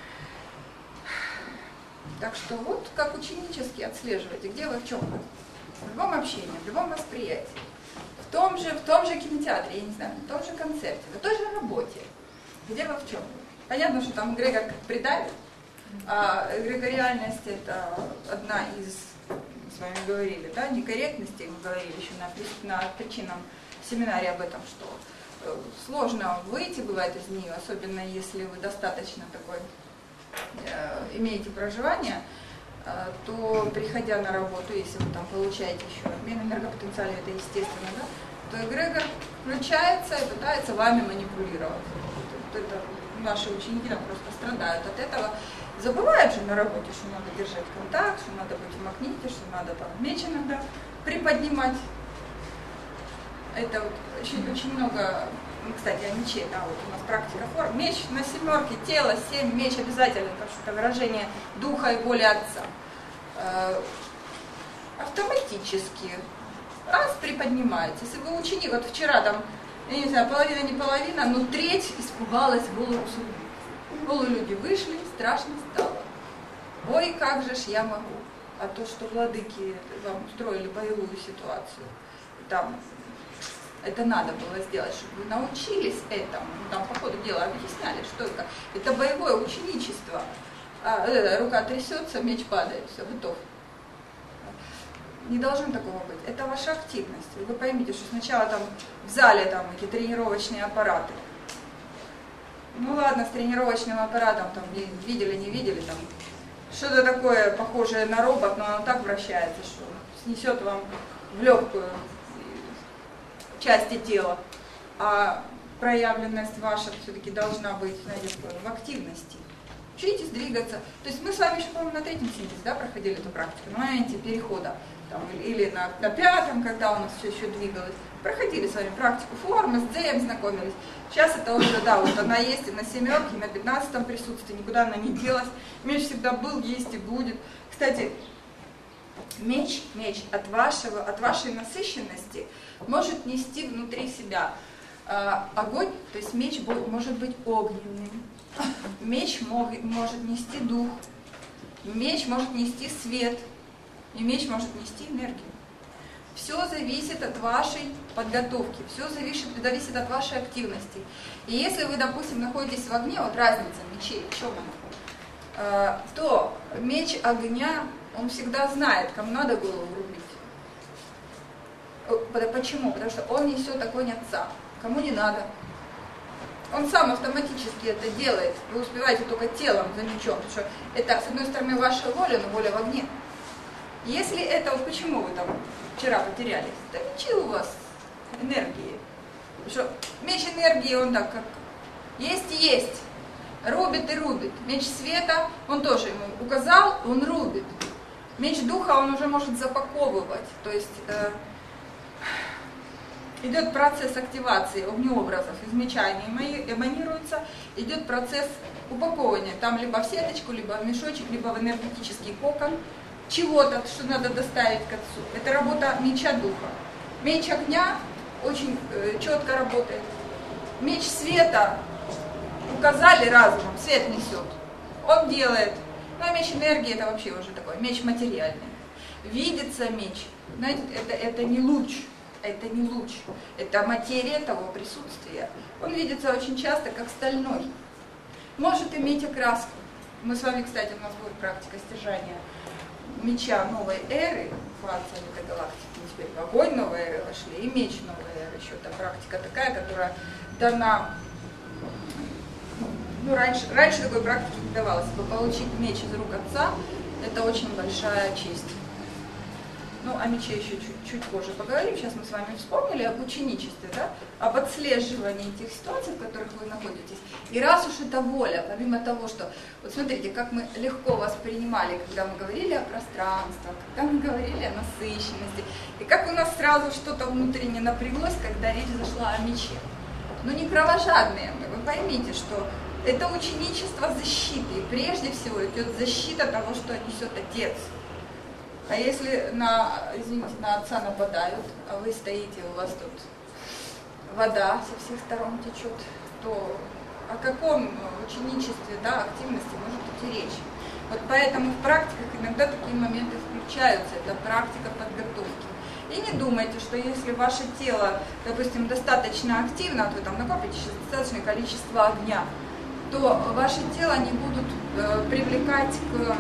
[SPEAKER 1] Так что вот как ученически отслеживайте, где вы в чем вы. В любом общении, в любом восприятии. В том же, в том же кинотеатре, я не знаю, в том же концерте, в той же работе. Где вы в чем вы. Понятно, что там эгрегор как придавит. А эгрегориальность это одна из, мы с вами говорили, да, некорректностей, мы говорили еще на, на причинном семинаре об этом, что сложно выйти бывает из нее, особенно если вы достаточно такой э, имеете проживание, э, то приходя на работу, если вы там получаете еще обмен энергопотенциальный, это естественно, да, то эгрегор включается и пытается вами манипулировать. Вот это, наши ученики там просто страдают от этого. Забывают же на работе, что надо держать контакт, что надо быть в магните, что надо там меч иногда приподнимать. Это вот очень, очень много, ну, кстати, о мече, да, вот у нас практика форм. Меч на семерке, тело, семь, меч обязательно, потому что это выражение духа и воли Отца. Э, автоматически раз приподнимается. Если вы ученик, вот вчера там, я не знаю, половина, не половина, но треть испугалась голову судьбы. Полулюди вышли, страшно стало. Ой, как же ж я могу. А то, что владыки вам устроили боевую ситуацию, там это надо было сделать, чтобы вы научились этому. Ну, там по ходу дела объясняли, что это. Это боевое ученичество. А, э, рука трясется, меч падает, все, готов. Не должно такого быть. Это ваша активность. Вы поймите, что сначала там в зале там эти тренировочные аппараты. Ну ладно, с тренировочным аппаратом там видели, не видели, там что-то такое похожее на робот, но оно так вращается, что снесет вам в легкую части тела. А проявленность ваша все-таки должна быть, знаете, в активности. Учитесь двигаться. То есть мы с вами еще, по-моему, на третьем синтезе, да, проходили эту практику, на моменте перехода. Там, или на, на пятом, когда у нас все еще двигалось. Проходили с вами практику формы, с дзеем знакомились. Сейчас это уже, да, вот она есть и на семерке, и на пятнадцатом присутствии, никуда она не делась. Меч всегда был, есть и будет. Кстати, меч, меч от, вашего, от вашей насыщенности может нести внутри себя э, огонь, то есть меч может быть огненным. Меч мог, может нести дух, меч может нести свет, и меч может нести энергию. Все зависит от вашей подготовки, все зависит, зависит от вашей активности. И если вы, допустим, находитесь в огне, вот разница мечей, в чем она, то меч огня, он всегда знает, кому надо голову рубить. Почему? Потому что он несет огонь отца, кому не надо. Он сам автоматически это делает. Вы успеваете только телом за мечом, потому что это, с одной стороны, ваша воля, но воля в огне. Если это, вот почему вы там вчера потерялись, да мечи у вас энергии. Потому что меч энергии, он так как есть и есть. Рубит и рубит. Меч света, он тоже ему указал, он рубит. Меч духа, он уже может запаковывать. То есть э, идет процесс активации огнеобразов, из меча они эманируются, идет процесс упаковывания. Там либо в сеточку, либо в мешочек, либо в энергетический кокон. Чего-то, что надо доставить к отцу. Это работа меча духа. Меч огня очень э, четко работает. Меч света указали разумом, свет несет. Он делает. Ну а меч энергии это вообще уже такой, меч материальный. Видится меч, знаете, это, это не луч, это не луч, это материя того присутствия. Он видится очень часто как стальной. Может иметь окраску. Мы с вами, кстати, у нас будет практика стяжания меча новой эры, фланца этой галактики, мы теперь в огонь новой эры вошли, и меч новой эры, еще там практика такая, которая дана, ну раньше, раньше такой практики не давалось, чтобы получить меч из рук отца, это очень большая честь. Ну, о мече еще чуть, чуть позже поговорим. Сейчас мы с вами вспомнили об ученичестве, да? Об отслеживании тех ситуаций, в которых вы находитесь. И раз уж это воля, помимо того, что... Вот смотрите, как мы легко воспринимали, когда мы говорили о пространстве, когда мы говорили о насыщенности, и как у нас сразу что-то внутренне напряглось, когда речь зашла о мече. Но не кровожадные мы. Вы поймите, что это ученичество защиты. И прежде всего идет защита того, что несет отец. А если на, извините, на отца нападают, а вы стоите, у вас тут вода со всех сторон течет, то о каком ученичестве, да, активности может идти речь? Вот поэтому в практиках иногда такие моменты включаются, это практика подготовки. И не думайте, что если ваше тело, допустим, достаточно активно, то вы там накопите достаточное количество огня, то ваше тело не будут э, привлекать к,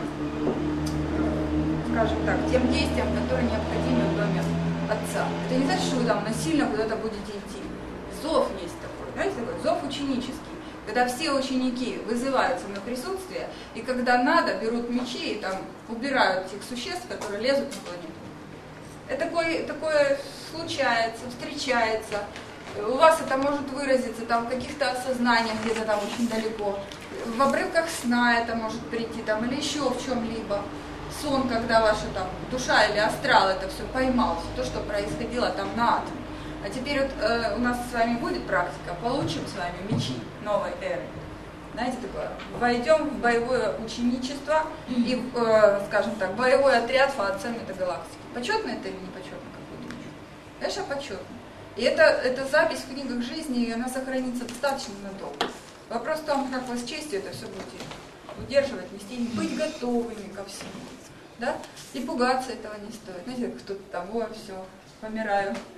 [SPEAKER 1] скажем так, тем действиям, которые необходимы в доме отца. Это не значит, что вы там насильно куда-то будете идти. Зов есть такой, знаете, такой зов ученический, когда все ученики вызываются на присутствие, и когда надо, берут мечи и там убирают тех существ, которые лезут на планету. Это такое, такое случается, встречается. У вас это может выразиться там, в каких-то осознаниях где-то там очень далеко. В обрывках сна это может прийти там, или еще в чем-либо. Сон, когда ваша там душа или астрал это все поймал, то, что происходило там на атоме. А теперь вот э, у нас с вами будет практика, получим с вами мечи новой эры. Знаете, такое, войдем в боевое ученичество и, э, скажем так, боевой отряд фаотца метагалактики. Почетно это или не почетно, как вы думаете? Конечно, почетно. И это, это запись в книгах жизни, и она сохранится достаточно надолго. Вопрос в том, как вы с честью это все будете удерживать, нести, быть готовыми ко всему. Да? И пугаться этого не стоит. Знаете, кто-то там, ой, все, помираю.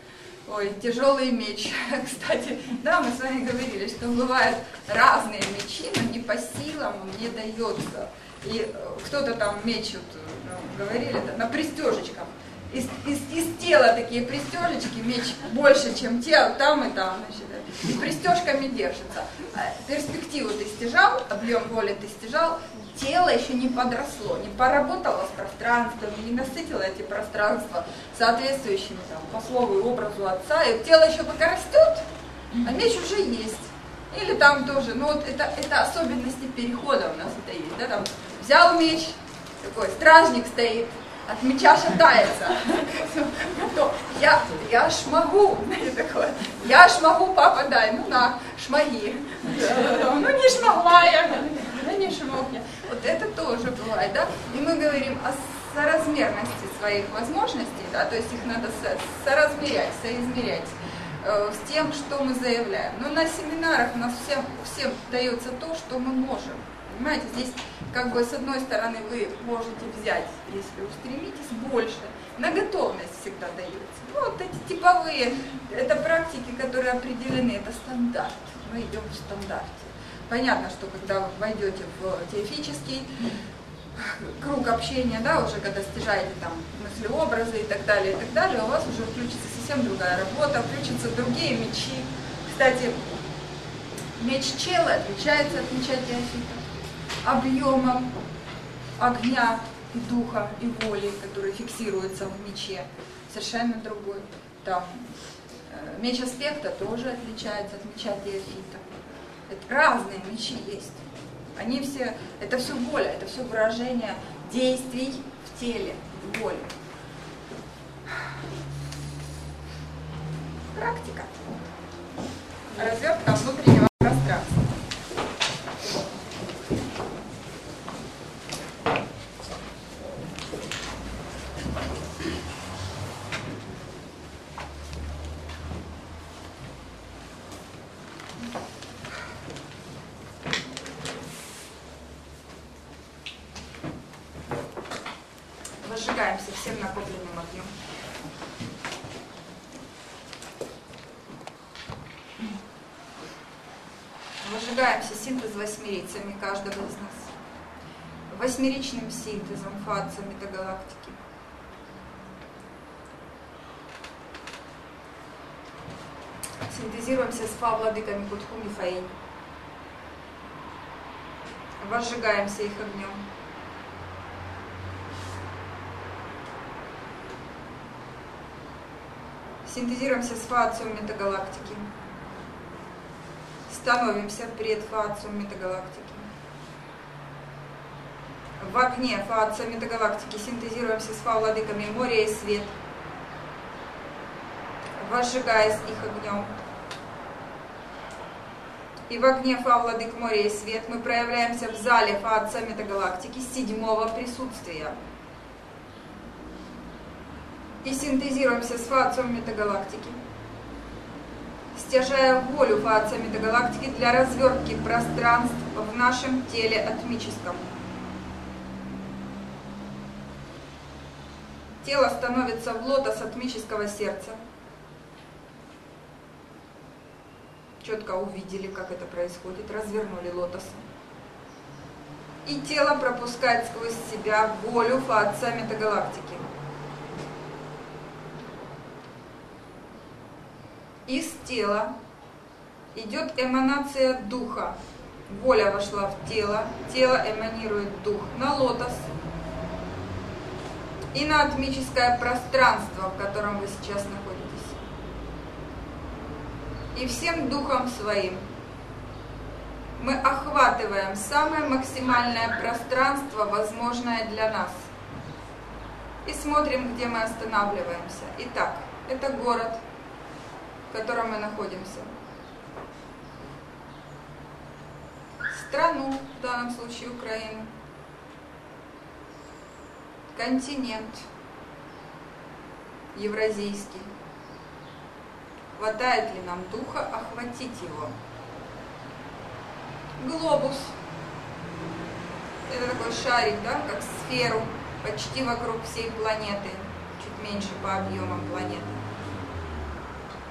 [SPEAKER 1] Ой, тяжелый меч. Кстати, да, мы с вами говорили, что бывают разные мечи, но не по силам он не дается. И кто-то там меч, вот, ну, говорили, да, на пристежечках. Из, из, из тела такие пристежечки, меч больше, чем тело, там и там, значит, да, и пристежками держится. Перспективу ты стяжал, объем воли ты стяжал, тело еще не подросло, не поработало с пространством, не насытило эти пространства соответствующими там, по слову и образу отца, и тело еще пока растет, а меч уже есть. Или там тоже, ну вот это, это особенности перехода у нас это есть, да, там взял меч, такой стражник стоит, от меча шатается. Я, я ж могу, знаете, такое, я ж могу, папа, дай, ну на, шмаги. Ну не шмогла я, ну не шмог я. Вот это тоже бывает, да? И мы говорим о соразмерности своих возможностей, да, то есть их надо со- соразмерять, соизмерять э, с тем, что мы заявляем. Но на семинарах у нас всем, всем дается то, что мы можем. Понимаете, здесь как бы с одной стороны вы можете взять, если устремитесь, больше. На готовность всегда дается. Ну, вот эти типовые, это практики, которые определены, это стандарт. Мы идем в стандарте. Понятно, что когда вы войдете в теоретический круг общения, да, уже когда стяжаете там мыслеобразы и так далее, и так далее, у вас уже включится совсем другая работа, включатся другие мечи. Кстати, меч чела отличается от меча теофита объемом огня и духа и воли, который фиксируется в мече, совершенно другой. Там э, меч аспекта тоже отличается от меча теофита. Это разные мечи есть. Они все, это все воля, это все выражение действий в теле, воли. Практика. Развертка внутреннего пространства. Возжигаемся всем накопленным огнем. Возжигаемся синтез восьмерицами каждого из нас. Восьмеричным синтезом фаца метагалактики. Синтезируемся с фа-владыками Кутху Мифаэль. Возжигаемся их огнем. Синтезируемся с фа-отцом метагалактики. Становимся пред фа-отцом метагалактики. В огне фа-отца метагалактики синтезируемся с фа-владыками моря и свет, возжигаясь их огнем. И в огне фа-владык моря и свет мы проявляемся в зале фа-отца метагалактики седьмого присутствия. И синтезируемся с фа-отцом метагалактики, стяжая волю фа-отца метагалактики для развертки пространств в нашем теле атмическом. Тело становится в лотос атмического сердца. Четко увидели, как это происходит, развернули лотосом. И тело пропускает сквозь себя волю фа-отца метагалактики. Из тела идет эманация духа. Воля вошла в тело, тело эманирует дух на лотос и на атмическое пространство, в котором вы сейчас находитесь. И всем духом своим мы охватываем самое максимальное пространство, возможное для нас. И смотрим, где мы останавливаемся. Итак, это город, в котором мы находимся. Страну, в данном случае Украину. Континент евразийский. Хватает ли нам духа охватить его? Глобус. Это такой шарик, да, как сферу, почти вокруг всей планеты, чуть меньше по объемам планеты.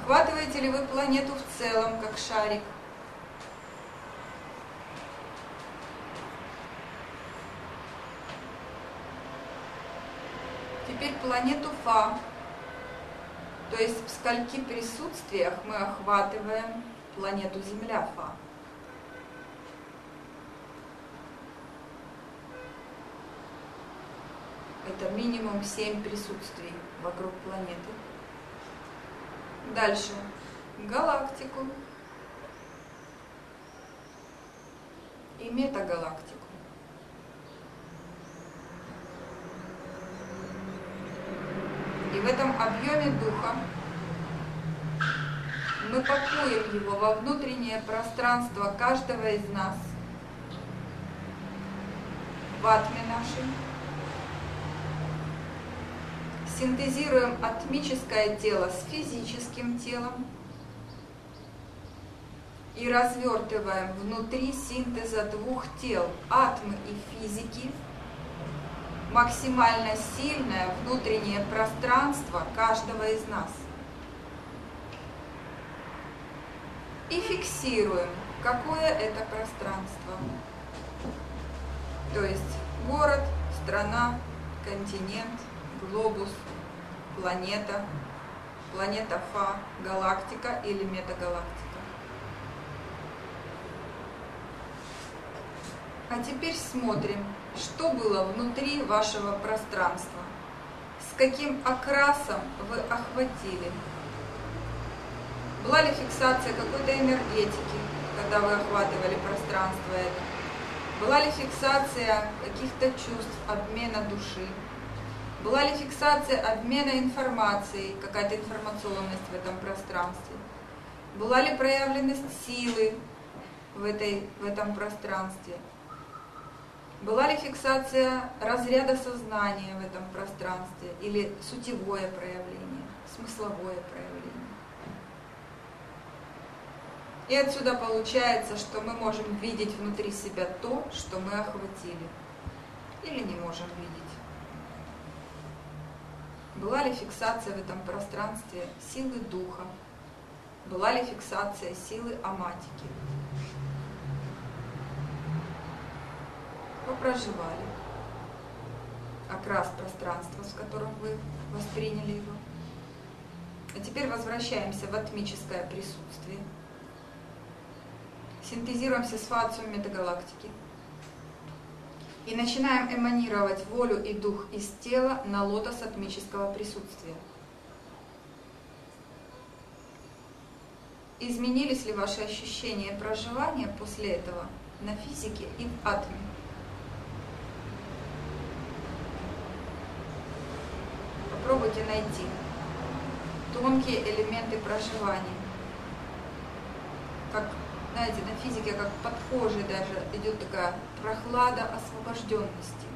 [SPEAKER 1] Охватываете ли вы планету в целом, как шарик? Теперь планету Фа. То есть в скольки присутствиях мы охватываем планету Земля Фа? Это минимум семь присутствий вокруг планеты. Дальше. Галактику и метагалактику. И в этом объеме духа мы пакуем его во внутреннее пространство каждого из нас, в атме нашей, синтезируем атмическое тело с физическим телом и развертываем внутри синтеза двух тел, атмы и физики, максимально сильное внутреннее пространство каждого из нас. И фиксируем, какое это пространство. То есть город, страна, континент, глобус, планета, планета Фа, галактика или метагалактика. А теперь смотрим, что было внутри вашего пространства, с каким окрасом вы охватили. Была ли фиксация какой-то энергетики, когда вы охватывали пространство это? Была ли фиксация каких-то чувств, обмена души? Была ли фиксация обмена информацией, какая-то информационность в этом пространстве? Была ли проявленность силы в, этой, в этом пространстве? Была ли фиксация разряда сознания в этом пространстве или сутевое проявление, смысловое проявление? И отсюда получается, что мы можем видеть внутри себя то, что мы охватили, или не можем видеть. Была ли фиксация в этом пространстве силы духа? Была ли фиксация силы аматики? Попроживали окрас пространства, с которым вы восприняли его. А теперь возвращаемся в атмическое присутствие. Синтезируемся с фацией метагалактики. И начинаем эманировать волю и дух из тела на лотос атмического присутствия. Изменились ли ваши ощущения проживания после этого на физике и в атме? Попробуйте найти тонкие элементы проживания. Как, знаете, на физике, как под кожей даже идет такая прохлада освобожденности.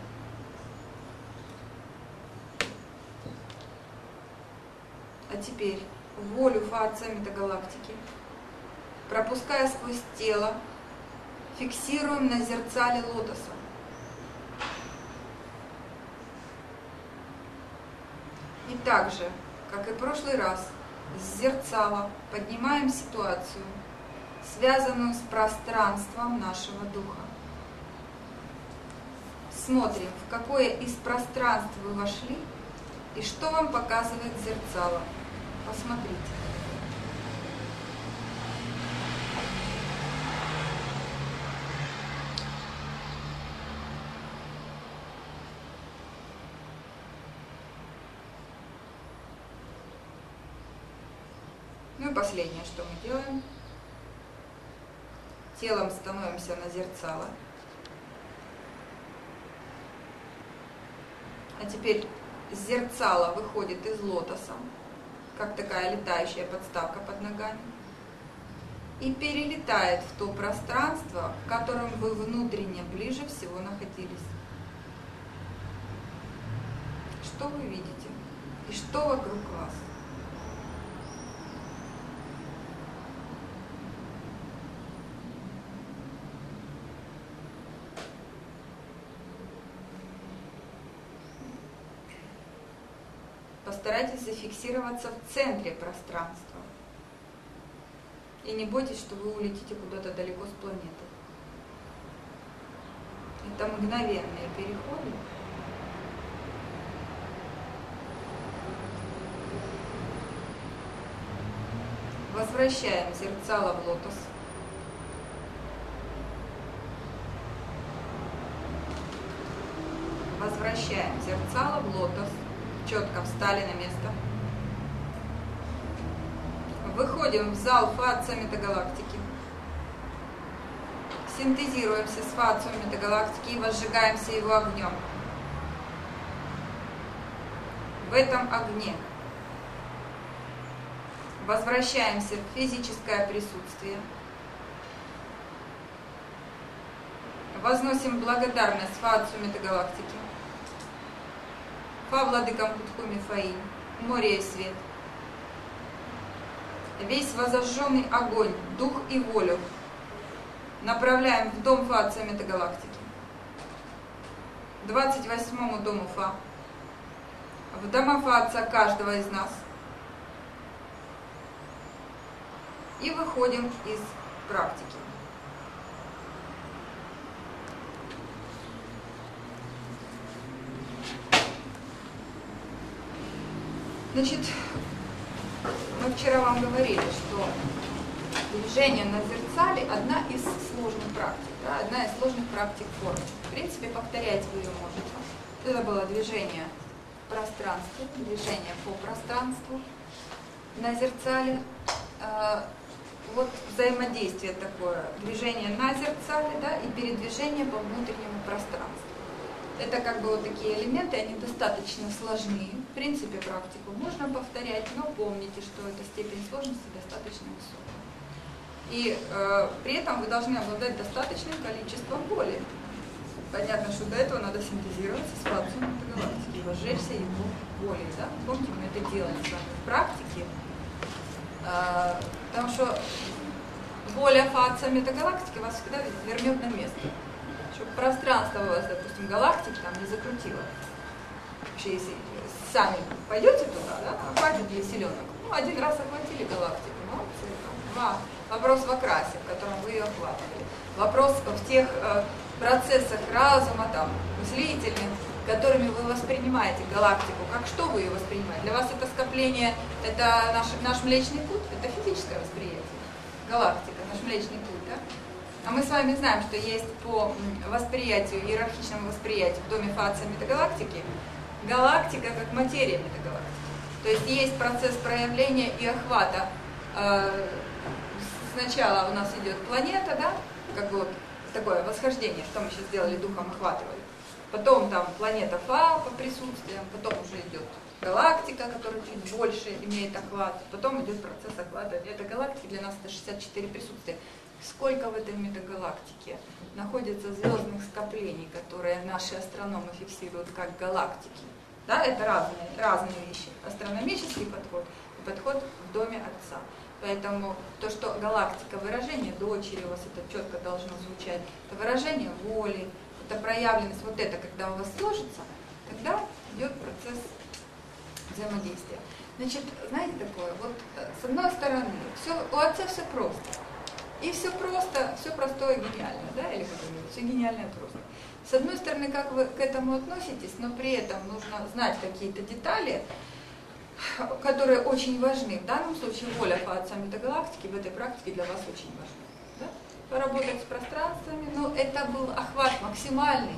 [SPEAKER 1] А теперь волю фация метагалактики, пропуская сквозь тело, фиксируем на зерцале лотоса. И так же, как и в прошлый раз, с зерцала поднимаем ситуацию, связанную с пространством нашего духа. Смотрим, в какое из пространств вы вошли и что вам показывает зерцало. Посмотрите. Ну и последнее, что мы делаем. Телом становимся на зерцало. А теперь зерцало выходит из лотоса, как такая летающая подставка под ногами, и перелетает в то пространство, в котором вы внутренне ближе всего находились. Что вы видите? И что вокруг вас? Постарайтесь зафиксироваться в центре пространства, И не бойтесь, что вы улетите куда-то далеко с планеты. Это мгновенные переходы. Возвращаем зерцало в лотос. Возвращаем зерцало в лотос. Четко встали на место. Выходим в зал фацио метагалактики. Синтезируемся с фацио метагалактики и возжигаемся его огнем. В этом огне возвращаемся в физическое присутствие. Возносим благодарность фацио метагалактики. Фа владыкам Куткуми Фаи, море и свет. Весь возожженный огонь, дух и волю направляем в дом фацио метагалактики, двадцать восьмому дому Фа, в дома фацио каждого из нас. И выходим из практики. Значит, мы вчера вам говорили, что движение на зерцале одна из сложных практик, да, одна из сложных практик формы. В принципе, повторять вы ее можете. Это было движение в пространстве, движение по пространству на зерцале. Вот взаимодействие такое, движение на зерцале, да, и передвижение по внутреннему пространству. Это как бы вот такие элементы, они достаточно сложны. В принципе, практику можно повторять, но помните, что эта степень сложности достаточно высокая. И э, при этом вы должны обладать достаточным количеством воли. Понятно, что до этого надо синтезироваться с фацио метагалактики, возжечься его волей. Да? Помните, мы это делаем с вами в практике. Э, потому что воля фацио метагалактики вас всегда вернет на место. Чтобы пространство у вас, допустим, галактики там не закрутило. Вообще, если сами пойдете туда, да, хватит для селенок. Ну, один раз охватили галактику, молодцы. Два. Вопрос в окрасе, в котором вы ее охватывали. Вопрос в тех э, процессах разума, там, мыслительных, которыми вы воспринимаете галактику. Как что вы ее воспринимаете? Для вас это скопление, это наш, наш Млечный Путь, это физическое восприятие. Галактика, наш Млечный Путь, да? А мы с вами знаем, что есть по восприятию, иерархичному восприятию в доме фацио метагалактики, галактика как материя метагалактики. То есть есть процесс проявления и охвата. Сначала у нас идет планета, да, как бы вот такое восхождение, что мы сейчас сделали, духом охватывали. Потом там планета Фа по присутствиям, потом уже идет галактика, которая чуть больше имеет охват, потом идет процесс охвата. Это галактики для нас это шестьдесят четыре присутствия. Сколько в этой метагалактике находится звездных скоплений, которые наши астрономы фиксируют как галактики. Да, это разные, разные вещи. Астрономический подход и подход в доме Отца. Поэтому то, что галактика, выражение дочери, у вас это четко должно звучать, это выражение воли, это проявленность, вот это, когда у вас сложится, тогда идет процесс взаимодействия. Значит, знаете такое, вот с одной стороны, все, у Отца все просто. И все просто, все простое и гениально, да, или как-нибудь, все гениально и просто. С одной стороны, как вы к этому относитесь, но при этом нужно знать какие-то детали, которые очень важны. В данном случае воля фацио метагалактики в этой практике для вас очень важна. Да? Поработать с пространствами, но это был охват максимальный.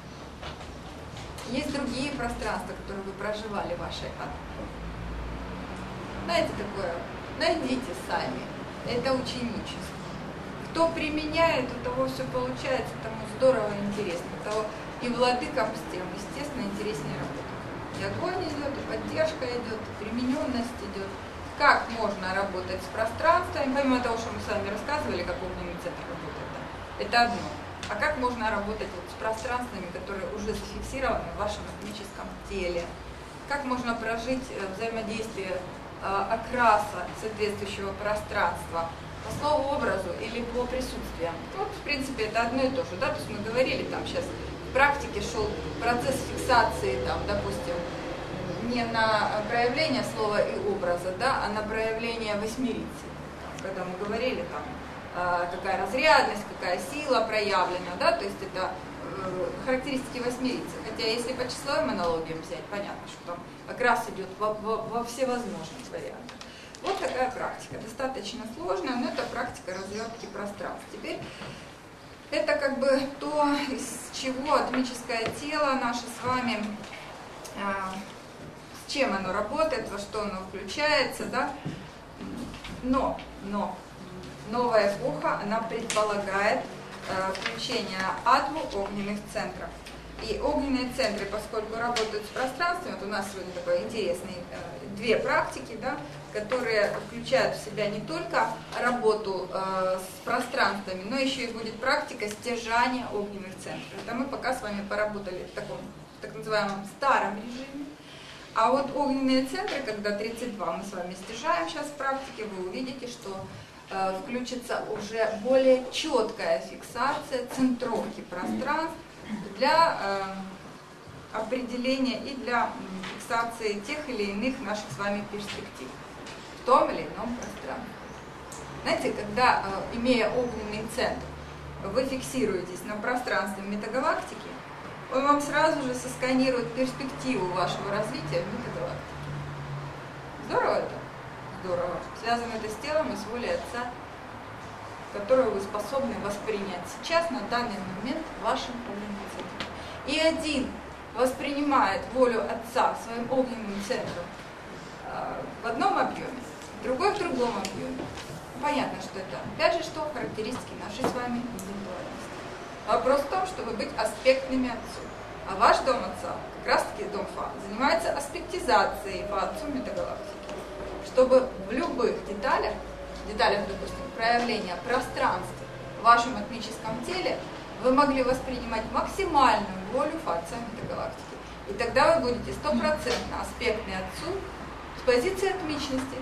[SPEAKER 1] Есть другие пространства, которые вы проживали в вашей атоме. Знаете такое? Найдите сами. Это ученичество. Кто применяет, у того все получается, тому здорово и интересно. У того и владыкам с тем, естественно, интереснее работать. И огонь идет, и поддержка идет, и примененность идет. Как можно работать с пространством, помимо того, что мы с вами рассказывали, как огненный центр работает, да, это одно. А как можно работать вот с пространствами, которые уже зафиксированы в вашем атомическом теле? Как можно прожить взаимодействие окраса соответствующего пространства по слову, образу или по присутствиям. Вот, в принципе, это одно и то же, да, то есть мы говорили, там сейчас в практике шел процесс фиксации, там, допустим, не на проявление слова и образа, да, а на проявление восьмерицы. когда мы говорили, там, э, какая разрядность, какая сила проявлена, да, то есть это э, характеристики восьмерицы. Хотя если по числовым аналогиям взять, понятно, что там как раз идет во, во, во всевозможных вариантах. Вот такая практика, достаточно сложная, но это практика развертки пространств. Теперь это как бы то, из чего атомическое тело наше с вами, э, с чем оно работает, во что оно включается, да. Но, но новая эпоха, она предполагает э, включение атома огненных центров. И огненные центры, поскольку работают с пространством, вот у нас сегодня такой интересные э, две практики, да, которые включают в себя не только работу э, с пространствами, но еще и будет практика стяжания огненных центров. Это мы пока с вами поработали в таком, так называемом старом режиме. А вот огненные центры, когда тридцать два мы с вами стяжаем сейчас в практике, вы увидите, что э, включится уже более четкая фиксация центровки пространств для э, определения и для фиксации тех или иных наших с вами перспектив в том или ином пространстве. Знаете, когда, э, имея огненный центр, вы фиксируетесь на пространстве метагалактики, он вам сразу же сосканирует перспективу вашего развития в метагалактике. Здорово это? Здорово. Связано это с телом и с волей Отца, которую вы способны воспринять сейчас, на данный момент, вашим огненным центром. И один воспринимает волю Отца своим огненным центром э, в одном объеме, другой в другом объеме. Понятно, что это, опять же, что характеристики нашей с вами индивидуальности. Вопрос в том, чтобы быть аспектными Отцу. А ваш дом Отца, как раз таки дом Фа, занимается аспектизацией по Отцу метагалактики. Чтобы в любых деталях, деталях, допустим, проявления пространства в вашем атмическом теле, вы могли воспринимать максимальную волю Отца метагалактики. И тогда вы будете стопроцентно аспектны Отцу с позиции атмичности,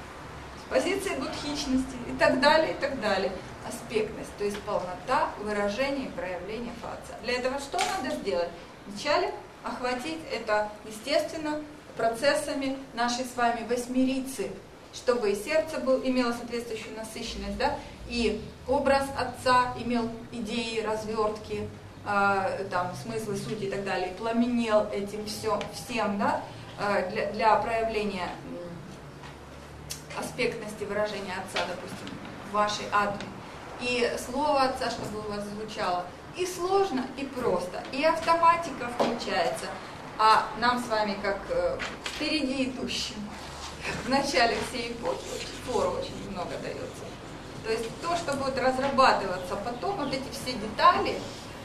[SPEAKER 1] с позиции будхичности и так далее, и так далее. Аспектность, то есть полнота выражения и проявления Отца. Для этого что надо сделать? Вначале охватить это, естественно, процессами нашей с вами восьмерицы, чтобы и сердце был, имело соответствующую насыщенность, да, и образ Отца имел идеи, развертки, э, там, смыслы, сути и так далее, и пламенел этим все, всем, да, э, для, для проявления э, аспектности выражения Отца, допустим, в вашей атоме. И слово Отца, чтобы у вас звучало и сложно, и просто, и автоматика включается, а нам с вами, как э, впереди идущим, в начале всей эпохи, фора очень много дается. То есть то, что будет разрабатываться потом, вот эти все детали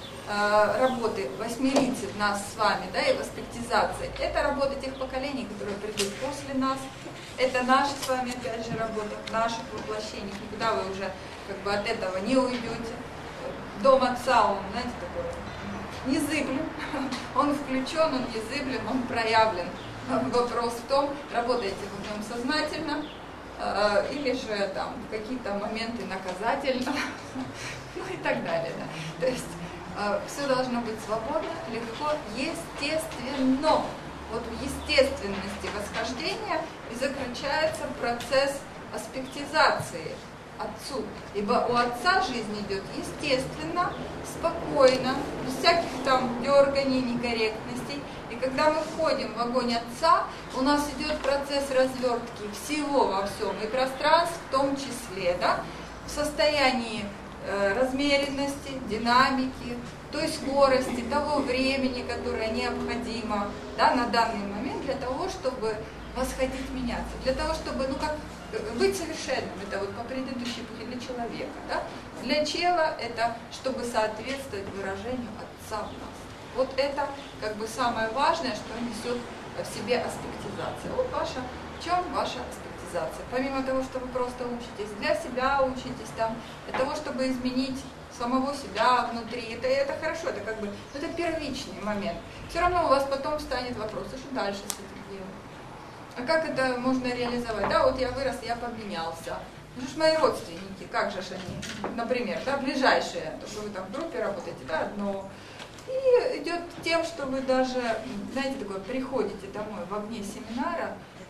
[SPEAKER 1] э, работы восьмерицы в нас с вами, да, и в аспектизации, это работа тех поколений, которые придут после нас, это наша с вами, опять же, работа в наших воплощениях, никуда вы уже как бы от этого не уйдете. Дом Отца, он, знаете, такой незыблем, он включен, он незыблем, он проявлен. Вопрос в том, работаете вы в нем сознательно, э, или же там в какие-то моменты наказательно, ну и так далее. Да. То есть э, все должно быть свободно, легко, естественно. Вот в естественности восхождения и заключается процесс аспектизации Отцу. Ибо у Отца жизнь идет естественно, спокойно, без всяких там дерганий, некорректностей. И когда мы входим в огонь Отца, у нас идет процесс развертки всего во всем, и пространств в том числе, да, в состоянии э, размеренности, динамики, той скорости, того времени, которое необходимо, да, на данный момент для того, чтобы восходить, меняться, для того, чтобы, ну как, быть совершенным, это вот по предыдущей пути для человека, да? Для чела это, чтобы соответствовать выражению Отца в нас. Вот это как бы самое важное, что несет в себе аспектизация. Вот ваша, в чем ваша аспектизация? Помимо того, что вы просто учитесь, для себя учитесь, там, для того, чтобы изменить самого себя внутри, это, это хорошо, это как бы, это первичный момент. Все равно у вас потом встанет вопрос, а что дальше с этим делать? А как это можно реализовать? Да, вот я вырос, я поменялся. Ну что ж мои родственники, как же ж они, например, да, ближайшие, то, что вы там в группе работаете, да, одно. И идет тем, что вы даже, знаете, такое, приходите домой в огне семинара,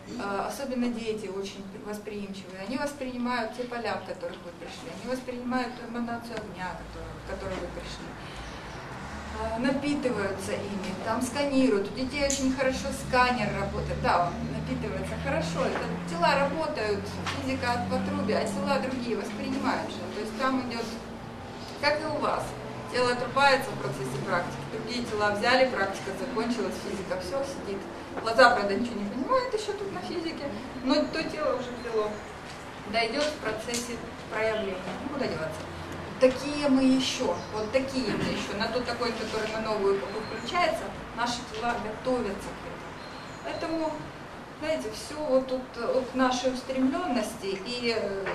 [SPEAKER 1] э, особенно дети очень восприимчивые, они воспринимают те поля, в которых вы пришли, они воспринимают ту эманацию огня, в которой вы пришли, э, напитываются ими, там сканируют. У детей очень хорошо сканер работает, да, он напитывается хорошо, это тела работают, физика от потрубия, а тела другие воспринимают же, то есть там идет, как и у вас. Тело отрубается в процессе практики, другие тела взяли, практика закончилась, физика все, сидит. Глаза, правда, ничего не понимают еще тут на физике, но то тело уже взяло. Дойдет в процессе проявления. Ну, куда деваться? Такие мы еще, вот такие мы еще, на тот такой, который на новую эпоху включается, наши тела готовятся к этому. Поэтому, знаете, все вот тут от нашей устремленности и...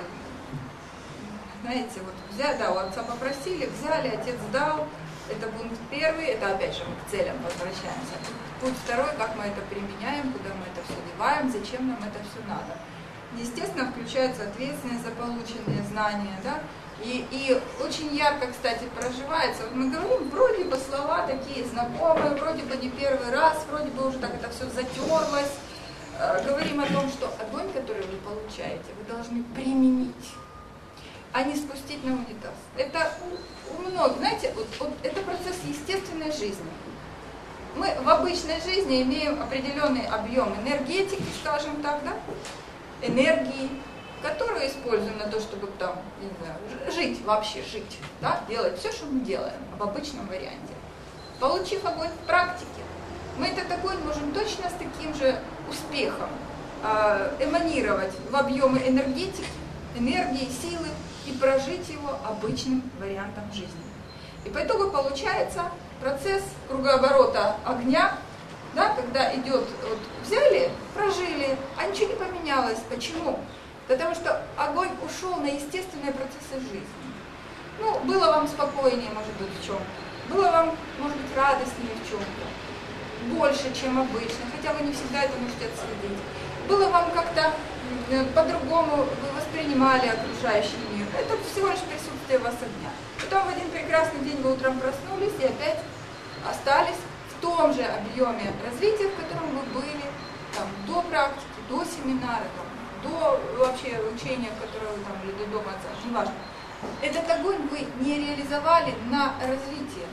[SPEAKER 1] Знаете, вот взяли, да, у отца попросили, взяли, отец дал, это пункт первый, это опять же мы к целям возвращаемся. Пункт второй, как мы это применяем, куда мы это все деваем, зачем нам это все надо. Естественно, включается ответственность за полученные знания, да, и, и очень ярко, кстати, проживается. Вот мы говорим, вроде бы слова такие знакомые, вроде бы не первый раз, вроде бы уже так это все затерлось. Э, говорим о том, что огонь, который вы получаете, вы должны применить, а не спустить на унитаз. Это у, у многих, знаете, вот, вот это процесс естественной жизни. Мы в обычной жизни имеем определенный объем энергетики, скажем так, да, энергии, которую используем на то, чтобы там, не знаю, жить, вообще жить, да, делать все, что мы делаем в обычном варианте. Получив огонь в практике, мы этот огонь можем точно с таким же успехом э, эманировать в объемы энергетики, энергии, силы, и прожить его обычным вариантом жизни. И по итогу получается процесс кругооборота огня, да, когда идет, вот, взяли, прожили, а ничего не поменялось. Почему? Потому что огонь ушел на естественные процессы жизни. Ну, было вам спокойнее, может быть, в чем-то, было вам, может быть, радостнее в чем-то, больше, чем обычно, хотя вы не всегда это можете отследить. Было вам как-то по-другому, вы воспринимали окружающий мир. Это всего лишь присутствие вас огня. Потом в один прекрасный день вы утром проснулись и опять остались в том же объеме развития, в котором вы были там, до практики, до семинара, там, до вообще учения, которое вы там, или до дома отца, неважно. Этот огонь вы не реализовали на развитие.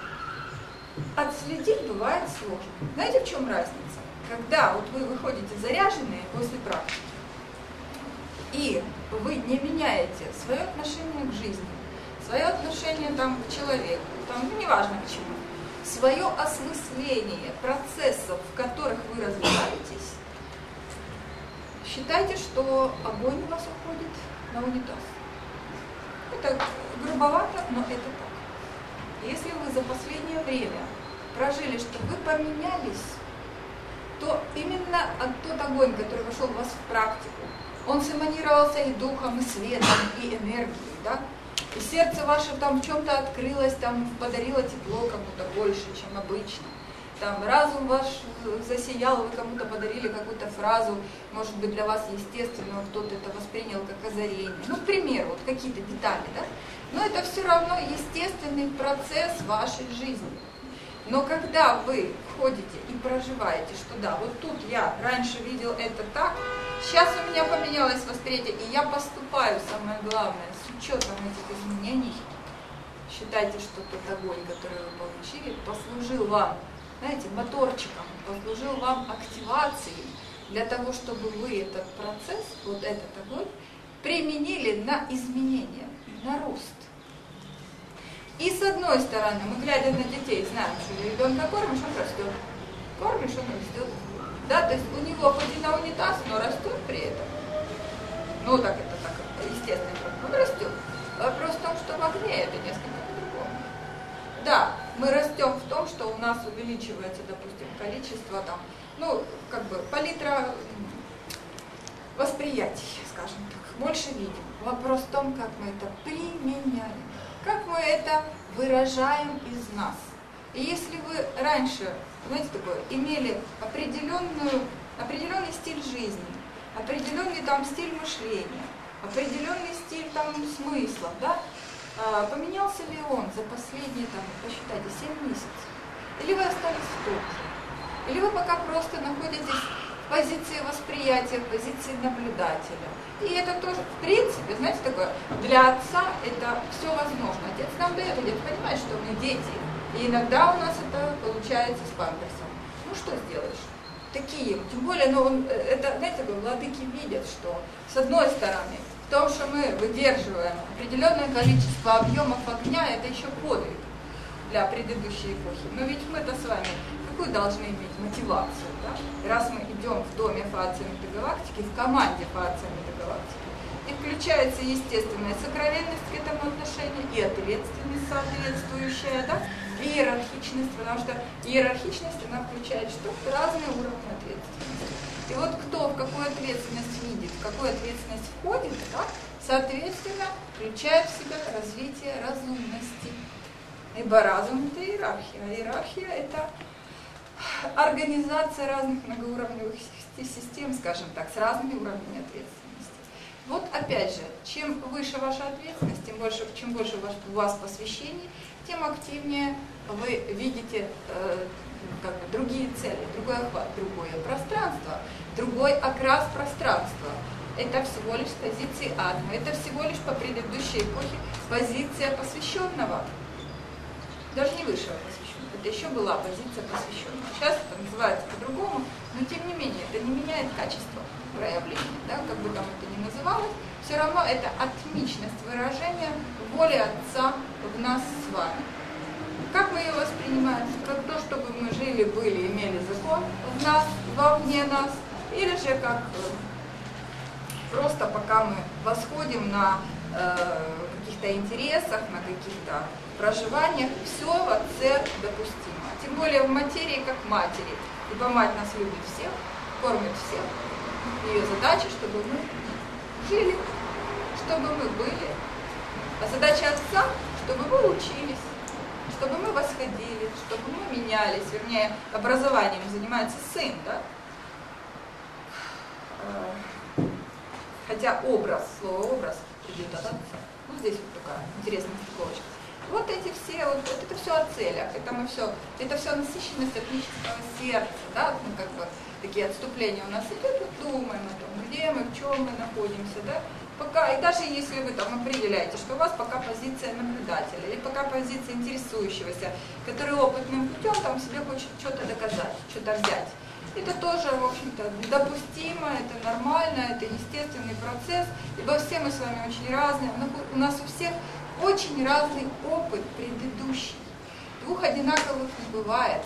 [SPEAKER 1] Отследить бывает сложно. Знаете, в чем разница? Когда вот вы выходите заряженные после практики, и вы не меняете свое отношение к жизни, свое отношение там, к человеку, там, ну, неважно к чему, свое осмысление процессов, в которых вы развиваетесь, считайте, что огонь у вас уходит на унитаз. Это грубовато, но это так. Если вы за последнее время прожили, что вы поменялись, то именно тот огонь, который вошел в вас в практику, он сэманировался и духом, и светом, и энергией, да? И сердце ваше там в чем-то открылось, там подарило тепло кому-то больше, чем обычно. Там разум ваш засиял, вы кому-то подарили какую-то фразу, может быть, для вас естественную, кто-то это воспринял как озарение. Ну, к примеру, вот какие-то детали, да? Но это все равно естественный процесс вашей жизни. Но когда вы входите и проживаете, что да, вот тут я раньше видел это так, сейчас у меня поменялось восприятие, и я поступаю, самое главное, с учетом этих изменений, считайте, что тот огонь, который вы получили, послужил вам, знаете, моторчиком, послужил вам активацией для того, чтобы вы этот процесс, вот этот огонь, применили на изменения, на рост. И с одной стороны, мы, глядя на детей, знаем, что ребенка кормишь, он растет. Кормишь, он растет. Да, то есть у него хоть и на унитаз, но растет при этом. Ну, так это так, естественно, он растет. Вопрос в том, что в огне это несколько по-другому. Да, мы растем в том, что у нас увеличивается, допустим, количество там, ну, как бы, палитра восприятий, скажем так, больше видим. Вопрос в том, как мы это применяем. Как мы это выражаем из нас. И если вы раньше, знаете, такое, имели определенную, определенный стиль жизни, определенный там стиль мышления, определенный стиль там смысла, да, а, поменялся ли он за последние, там, посчитайте, семь месяцев? Или вы остались в том же? Или вы пока просто находитесь в позиции восприятия, в позиции наблюдателя. И это тоже, в принципе, знаете, такое, для отца это все возможно. Отец нам дает, отец понимает, что мы дети. И иногда у нас это получается с памперсом. Ну что сделаешь? Такие, тем более, ну, он, это, знаете, владыки видят, что с одной стороны, в том, что мы выдерживаем определенное количество объемов огня, это еще подвиг для предыдущей эпохи. Но ведь мы-то с вами какую должны иметь мотивацию, да? Раз мы идем в доме Фаация Метагалактики, в команде Фаация Метагалактики, и включается естественная сокровенность к этому отношению, и ответственность соответствующая, да? И иерархичность, потому что иерархичность, она включает что? Разные уровни ответственности. И вот кто в какую ответственность видит, в какую ответственность входит, да? Соответственно, включает в себя развитие разумности. Ибо разум – это иерархия. А иерархия – это организация разных многоуровневых систем, скажем так, с разными уровнями ответственности. Вот опять же, чем выше ваша ответственность, тем больше, чем больше у вас посвящений, тем активнее вы видите э, как бы другие цели, другой охват, другое пространство, другой окрас пространства. Это всего лишь с позиции атома, это всего лишь по предыдущей эпохе позиция посвященного. Даже не высшего посвященного, это еще была позиция посвященного. Сейчас это называется по-другому, но тем не менее это не меняет качество проявления, да, как бы там это ни называлось, все равно это атмичность выражения воли Отца в нас с вами. Как мы ее воспринимаем? Как то, чтобы мы жили, были, имели закон в нас, вовне нас, или же как просто пока мы восходим на э, каких-то интересах, на каких-то проживаниях, все в Отце допустимо. Тем более в материи как матери. Ибо мать нас любит всех, кормит всех. Ее задача, чтобы мы жили, чтобы мы были. А задача Отца, чтобы мы учились, чтобы мы восходили, чтобы мы менялись. Вернее, образованием занимается сын, да? Хотя образ, слово образ идет от Отца. Ну, здесь вот такая интересная стыковочка. Вот эти все, вот, вот это все о целях, это мы все, это все насыщенность этнического сердца, да, ну, как бы такие отступления у нас идут, вот думаем о том, где мы, в чем мы находимся, да, пока, и даже если вы там определяете, что у вас пока позиция наблюдателя, или пока позиция интересующегося, который опытным путем там себе хочет что-то доказать, что-то взять. Это тоже, в общем-то, допустимо, это нормально, это естественный процесс, ибо все мы с вами очень разные, у нас у всех очень разный опыт предыдущий. Двух одинаковых не бывает.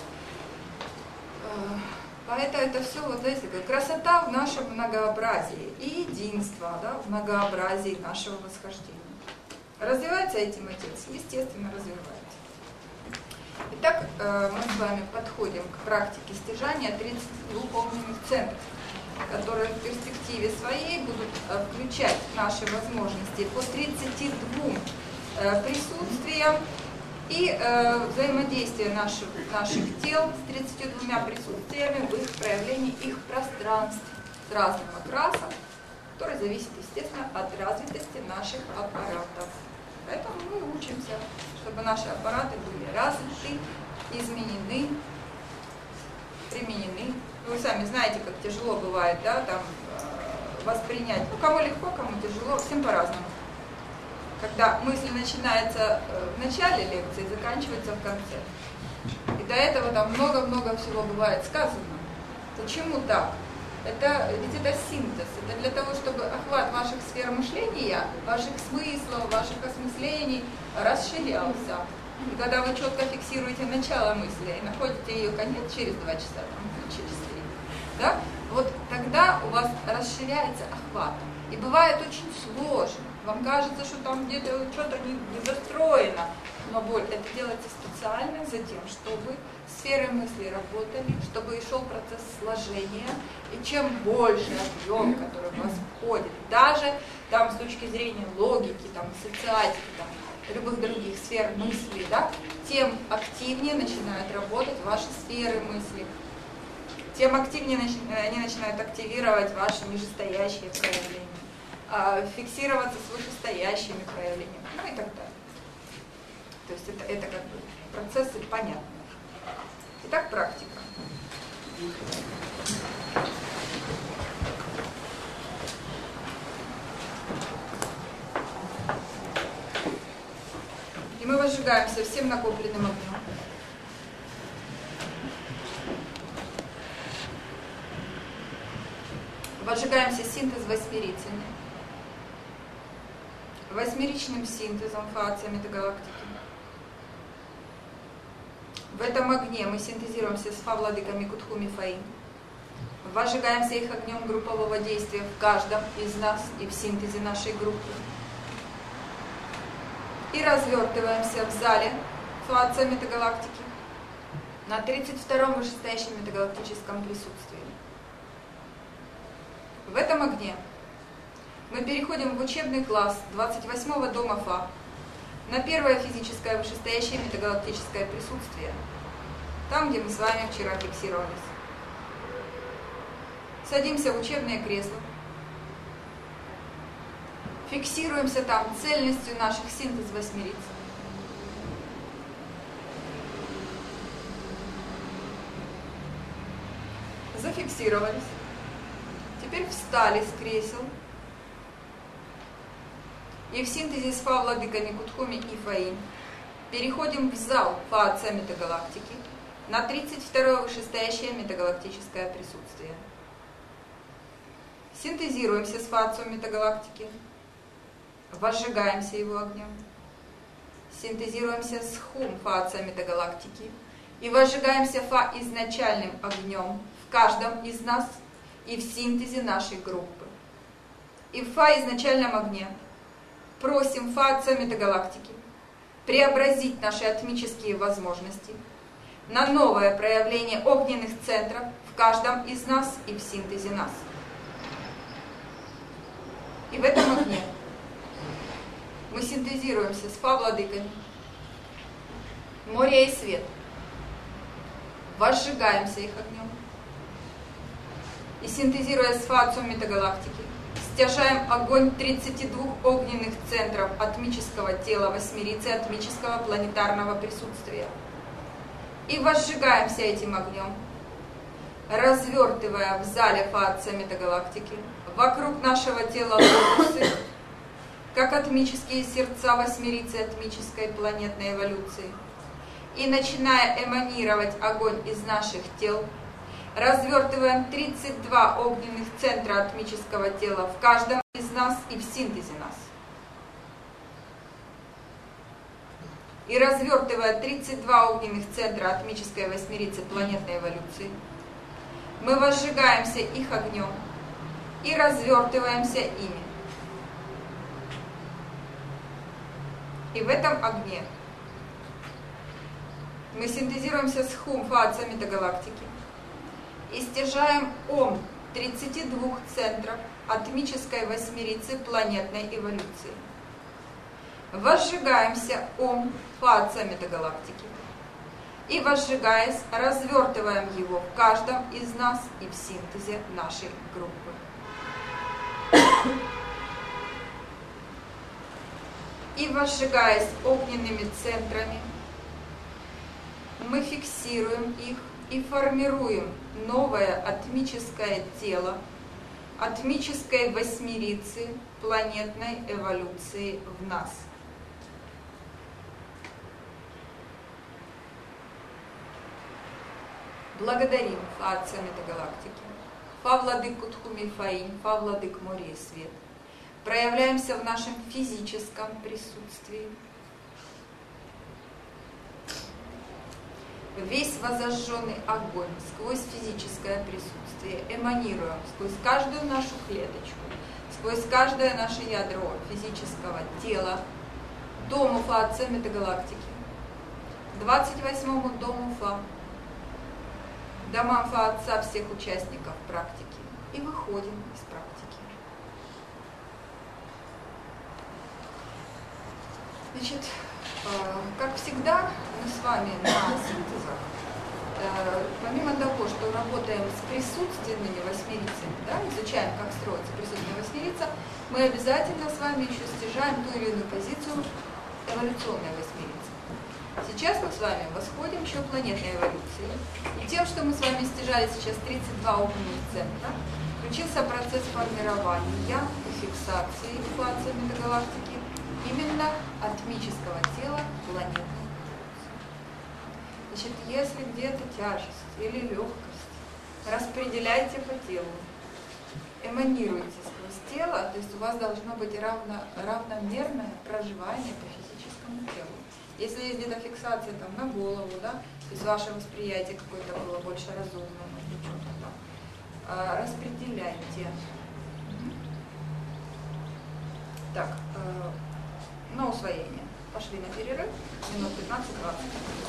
[SPEAKER 1] Поэтому это все, вот знаете, красота в нашем многообразии и единство, да, в многообразии нашего восхождения. Развивается этим отец? Естественно, развивается. Итак, мы с вами подходим к практике стяжания тридцати двух огненных центров, которые в перспективе своей будут включать наши возможности по тридцати двум присутствиям и э, взаимодействие наших, наших тел с тридцатью двумя присутствиями в их проявлении их пространств с разным окрасом, который зависит, естественно, от развитости наших аппаратов. Поэтому мы учимся, чтобы наши аппараты были развиты, изменены, применены. Вы сами знаете, как тяжело бывает, да, там, э, воспринять. Ну, кому легко, кому тяжело, всем по-разному. Когда мысль начинается в начале лекции, заканчивается в конце. И до этого там много-много всего бывает сказано. Почему так? Это, ведь это синтез. Это для того, чтобы охват ваших сфер мышления, ваших смыслов, ваших осмыслений расширялся. И когда вы четко фиксируете начало мысли и находите ее конец через два часа, там, через три, да, вот тогда у вас расширяется охват. И бывает очень сложно. Вам кажется, что там где-то что-то недостроено, но боль, это делается специально за тем, чтобы сферы мысли работали, чтобы и шел процесс сложения, и чем больше объем, который у вас входит, даже там с точки зрения логики, там, социатики, там, любых других сфер мысли, да, тем активнее начинают работать ваши сферы мысли, тем активнее они начинают активировать ваши нижестоящие проявления, фиксироваться с вышестоящими проявлениями, ну и так далее. То есть это, это как бы процессы понятны. Итак, практика. Мы возжигаемся всем накопленным огнем. Возжигаемся синтез восьмерицами. Восьмеричным синтезом фаация метагалактики. В этом огне мы синтезируемся с фа-владыками Кутхуми Фаин. Возжигаемся их огнем группового действия в каждом из нас и в синтезе нашей группы. И развертываемся в зале фаация метагалактики на тридцать втором вышестоящем метагалактическом присутствии. В этом огне мы переходим в учебный класс двадцать восьмого дома Фа, на первое физическое вышестоящее метагалактическое присутствие, там, где мы с вами вчера фиксировались. Садимся в учебное кресло, фиксируемся там цельностью наших синтез восьмериц. Зафиксировались. Теперь встали с кресел и в синтезе с фа-владыками Кутхуми и Фаин переходим в зал фаация метагалактики на тридцать второе вышестоящее метагалактическое присутствие. Синтезируемся с фацией метагалактики, возжигаемся его огнем, синтезируемся с хум фация метагалактики и возжигаемся фа изначальным огнем в каждом из нас и в синтезе нашей группы. И в фа изначальном огне просим фация метагалактики преобразить наши атмические возможности на новое проявление огненных центров в каждом из нас и в синтезе нас. И в этом огне мы синтезируемся с фа-владыками моря и свет, возжигаемся их огнем и, синтезируя с фацией метагалактики, стяжаем огонь тридцати двух огненных центров атмического тела восьмерицы атмического планетарного присутствия. И возжигаемся этим огнем, развертывая в зале фация метагалактики вокруг нашего тела лотосы, как атмические сердца восьмерицы атмической планетной эволюции, и начиная эманировать огонь из наших тел, развертываем тридцать два огненных центра атмического тела в каждом из нас и в синтезе нас. И развертывая тридцать два огненных центра атмической восьмерицы планетной эволюции, мы возжигаемся их огнем и развертываемся ими. И в этом огне мы синтезируемся с хум фация метагалактики и стяжаем ом тридцати двух центров атмической восьмерицы планетной эволюции. Возжигаемся ом фация метагалактики и, возжигаясь, развертываем его в каждом из нас и в синтезе нашей группы. И, возжигаясь огненными центрами, мы фиксируем их и формируем новое атмическое тело атмической восьмерицы планетной эволюции в нас. Благодарим фация метагалактики, фа-владык Кутхуми Фаин, фа-владык моря и свет. Проявляемся в нашем физическом присутствии. Весь возожженный огонь сквозь физическое присутствие эманируем сквозь каждую нашу клеточку, сквозь каждое наше ядро физического тела, дому фация метагалактики, двадцать восьмому дому Фа, домам Фа Отца всех участников практики, и выходим из практики. Значит, как всегда, мы с вами на синтезах, помимо того, что работаем с присутственными восьмерицами, да, изучаем, как строится присутственная восьмерица, мы обязательно с вами еще стяжаем ту или иную позицию эволюционной восьмерицы. Сейчас мы с вами восходим еще к планетной эволюции. И тем, что мы с вами стяжали сейчас тридцать два огненных центра, включился процесс формирования и фиксации фации метагалактики именно атмического тела планеты. Значит, если где-то тяжесть или легкость, распределяйте по телу, эманируйте сквозь тело, то есть у вас должно быть равно, равномерное проживание по физическому телу. Если есть где-то фиксация там, на голову, да, то есть ваше восприятие какое-то было больше разумное, может быть, что-то там, а, распределяйте. Так, э, на усвоение. Пошли на перерыв, минут пятнадцать-двадцать.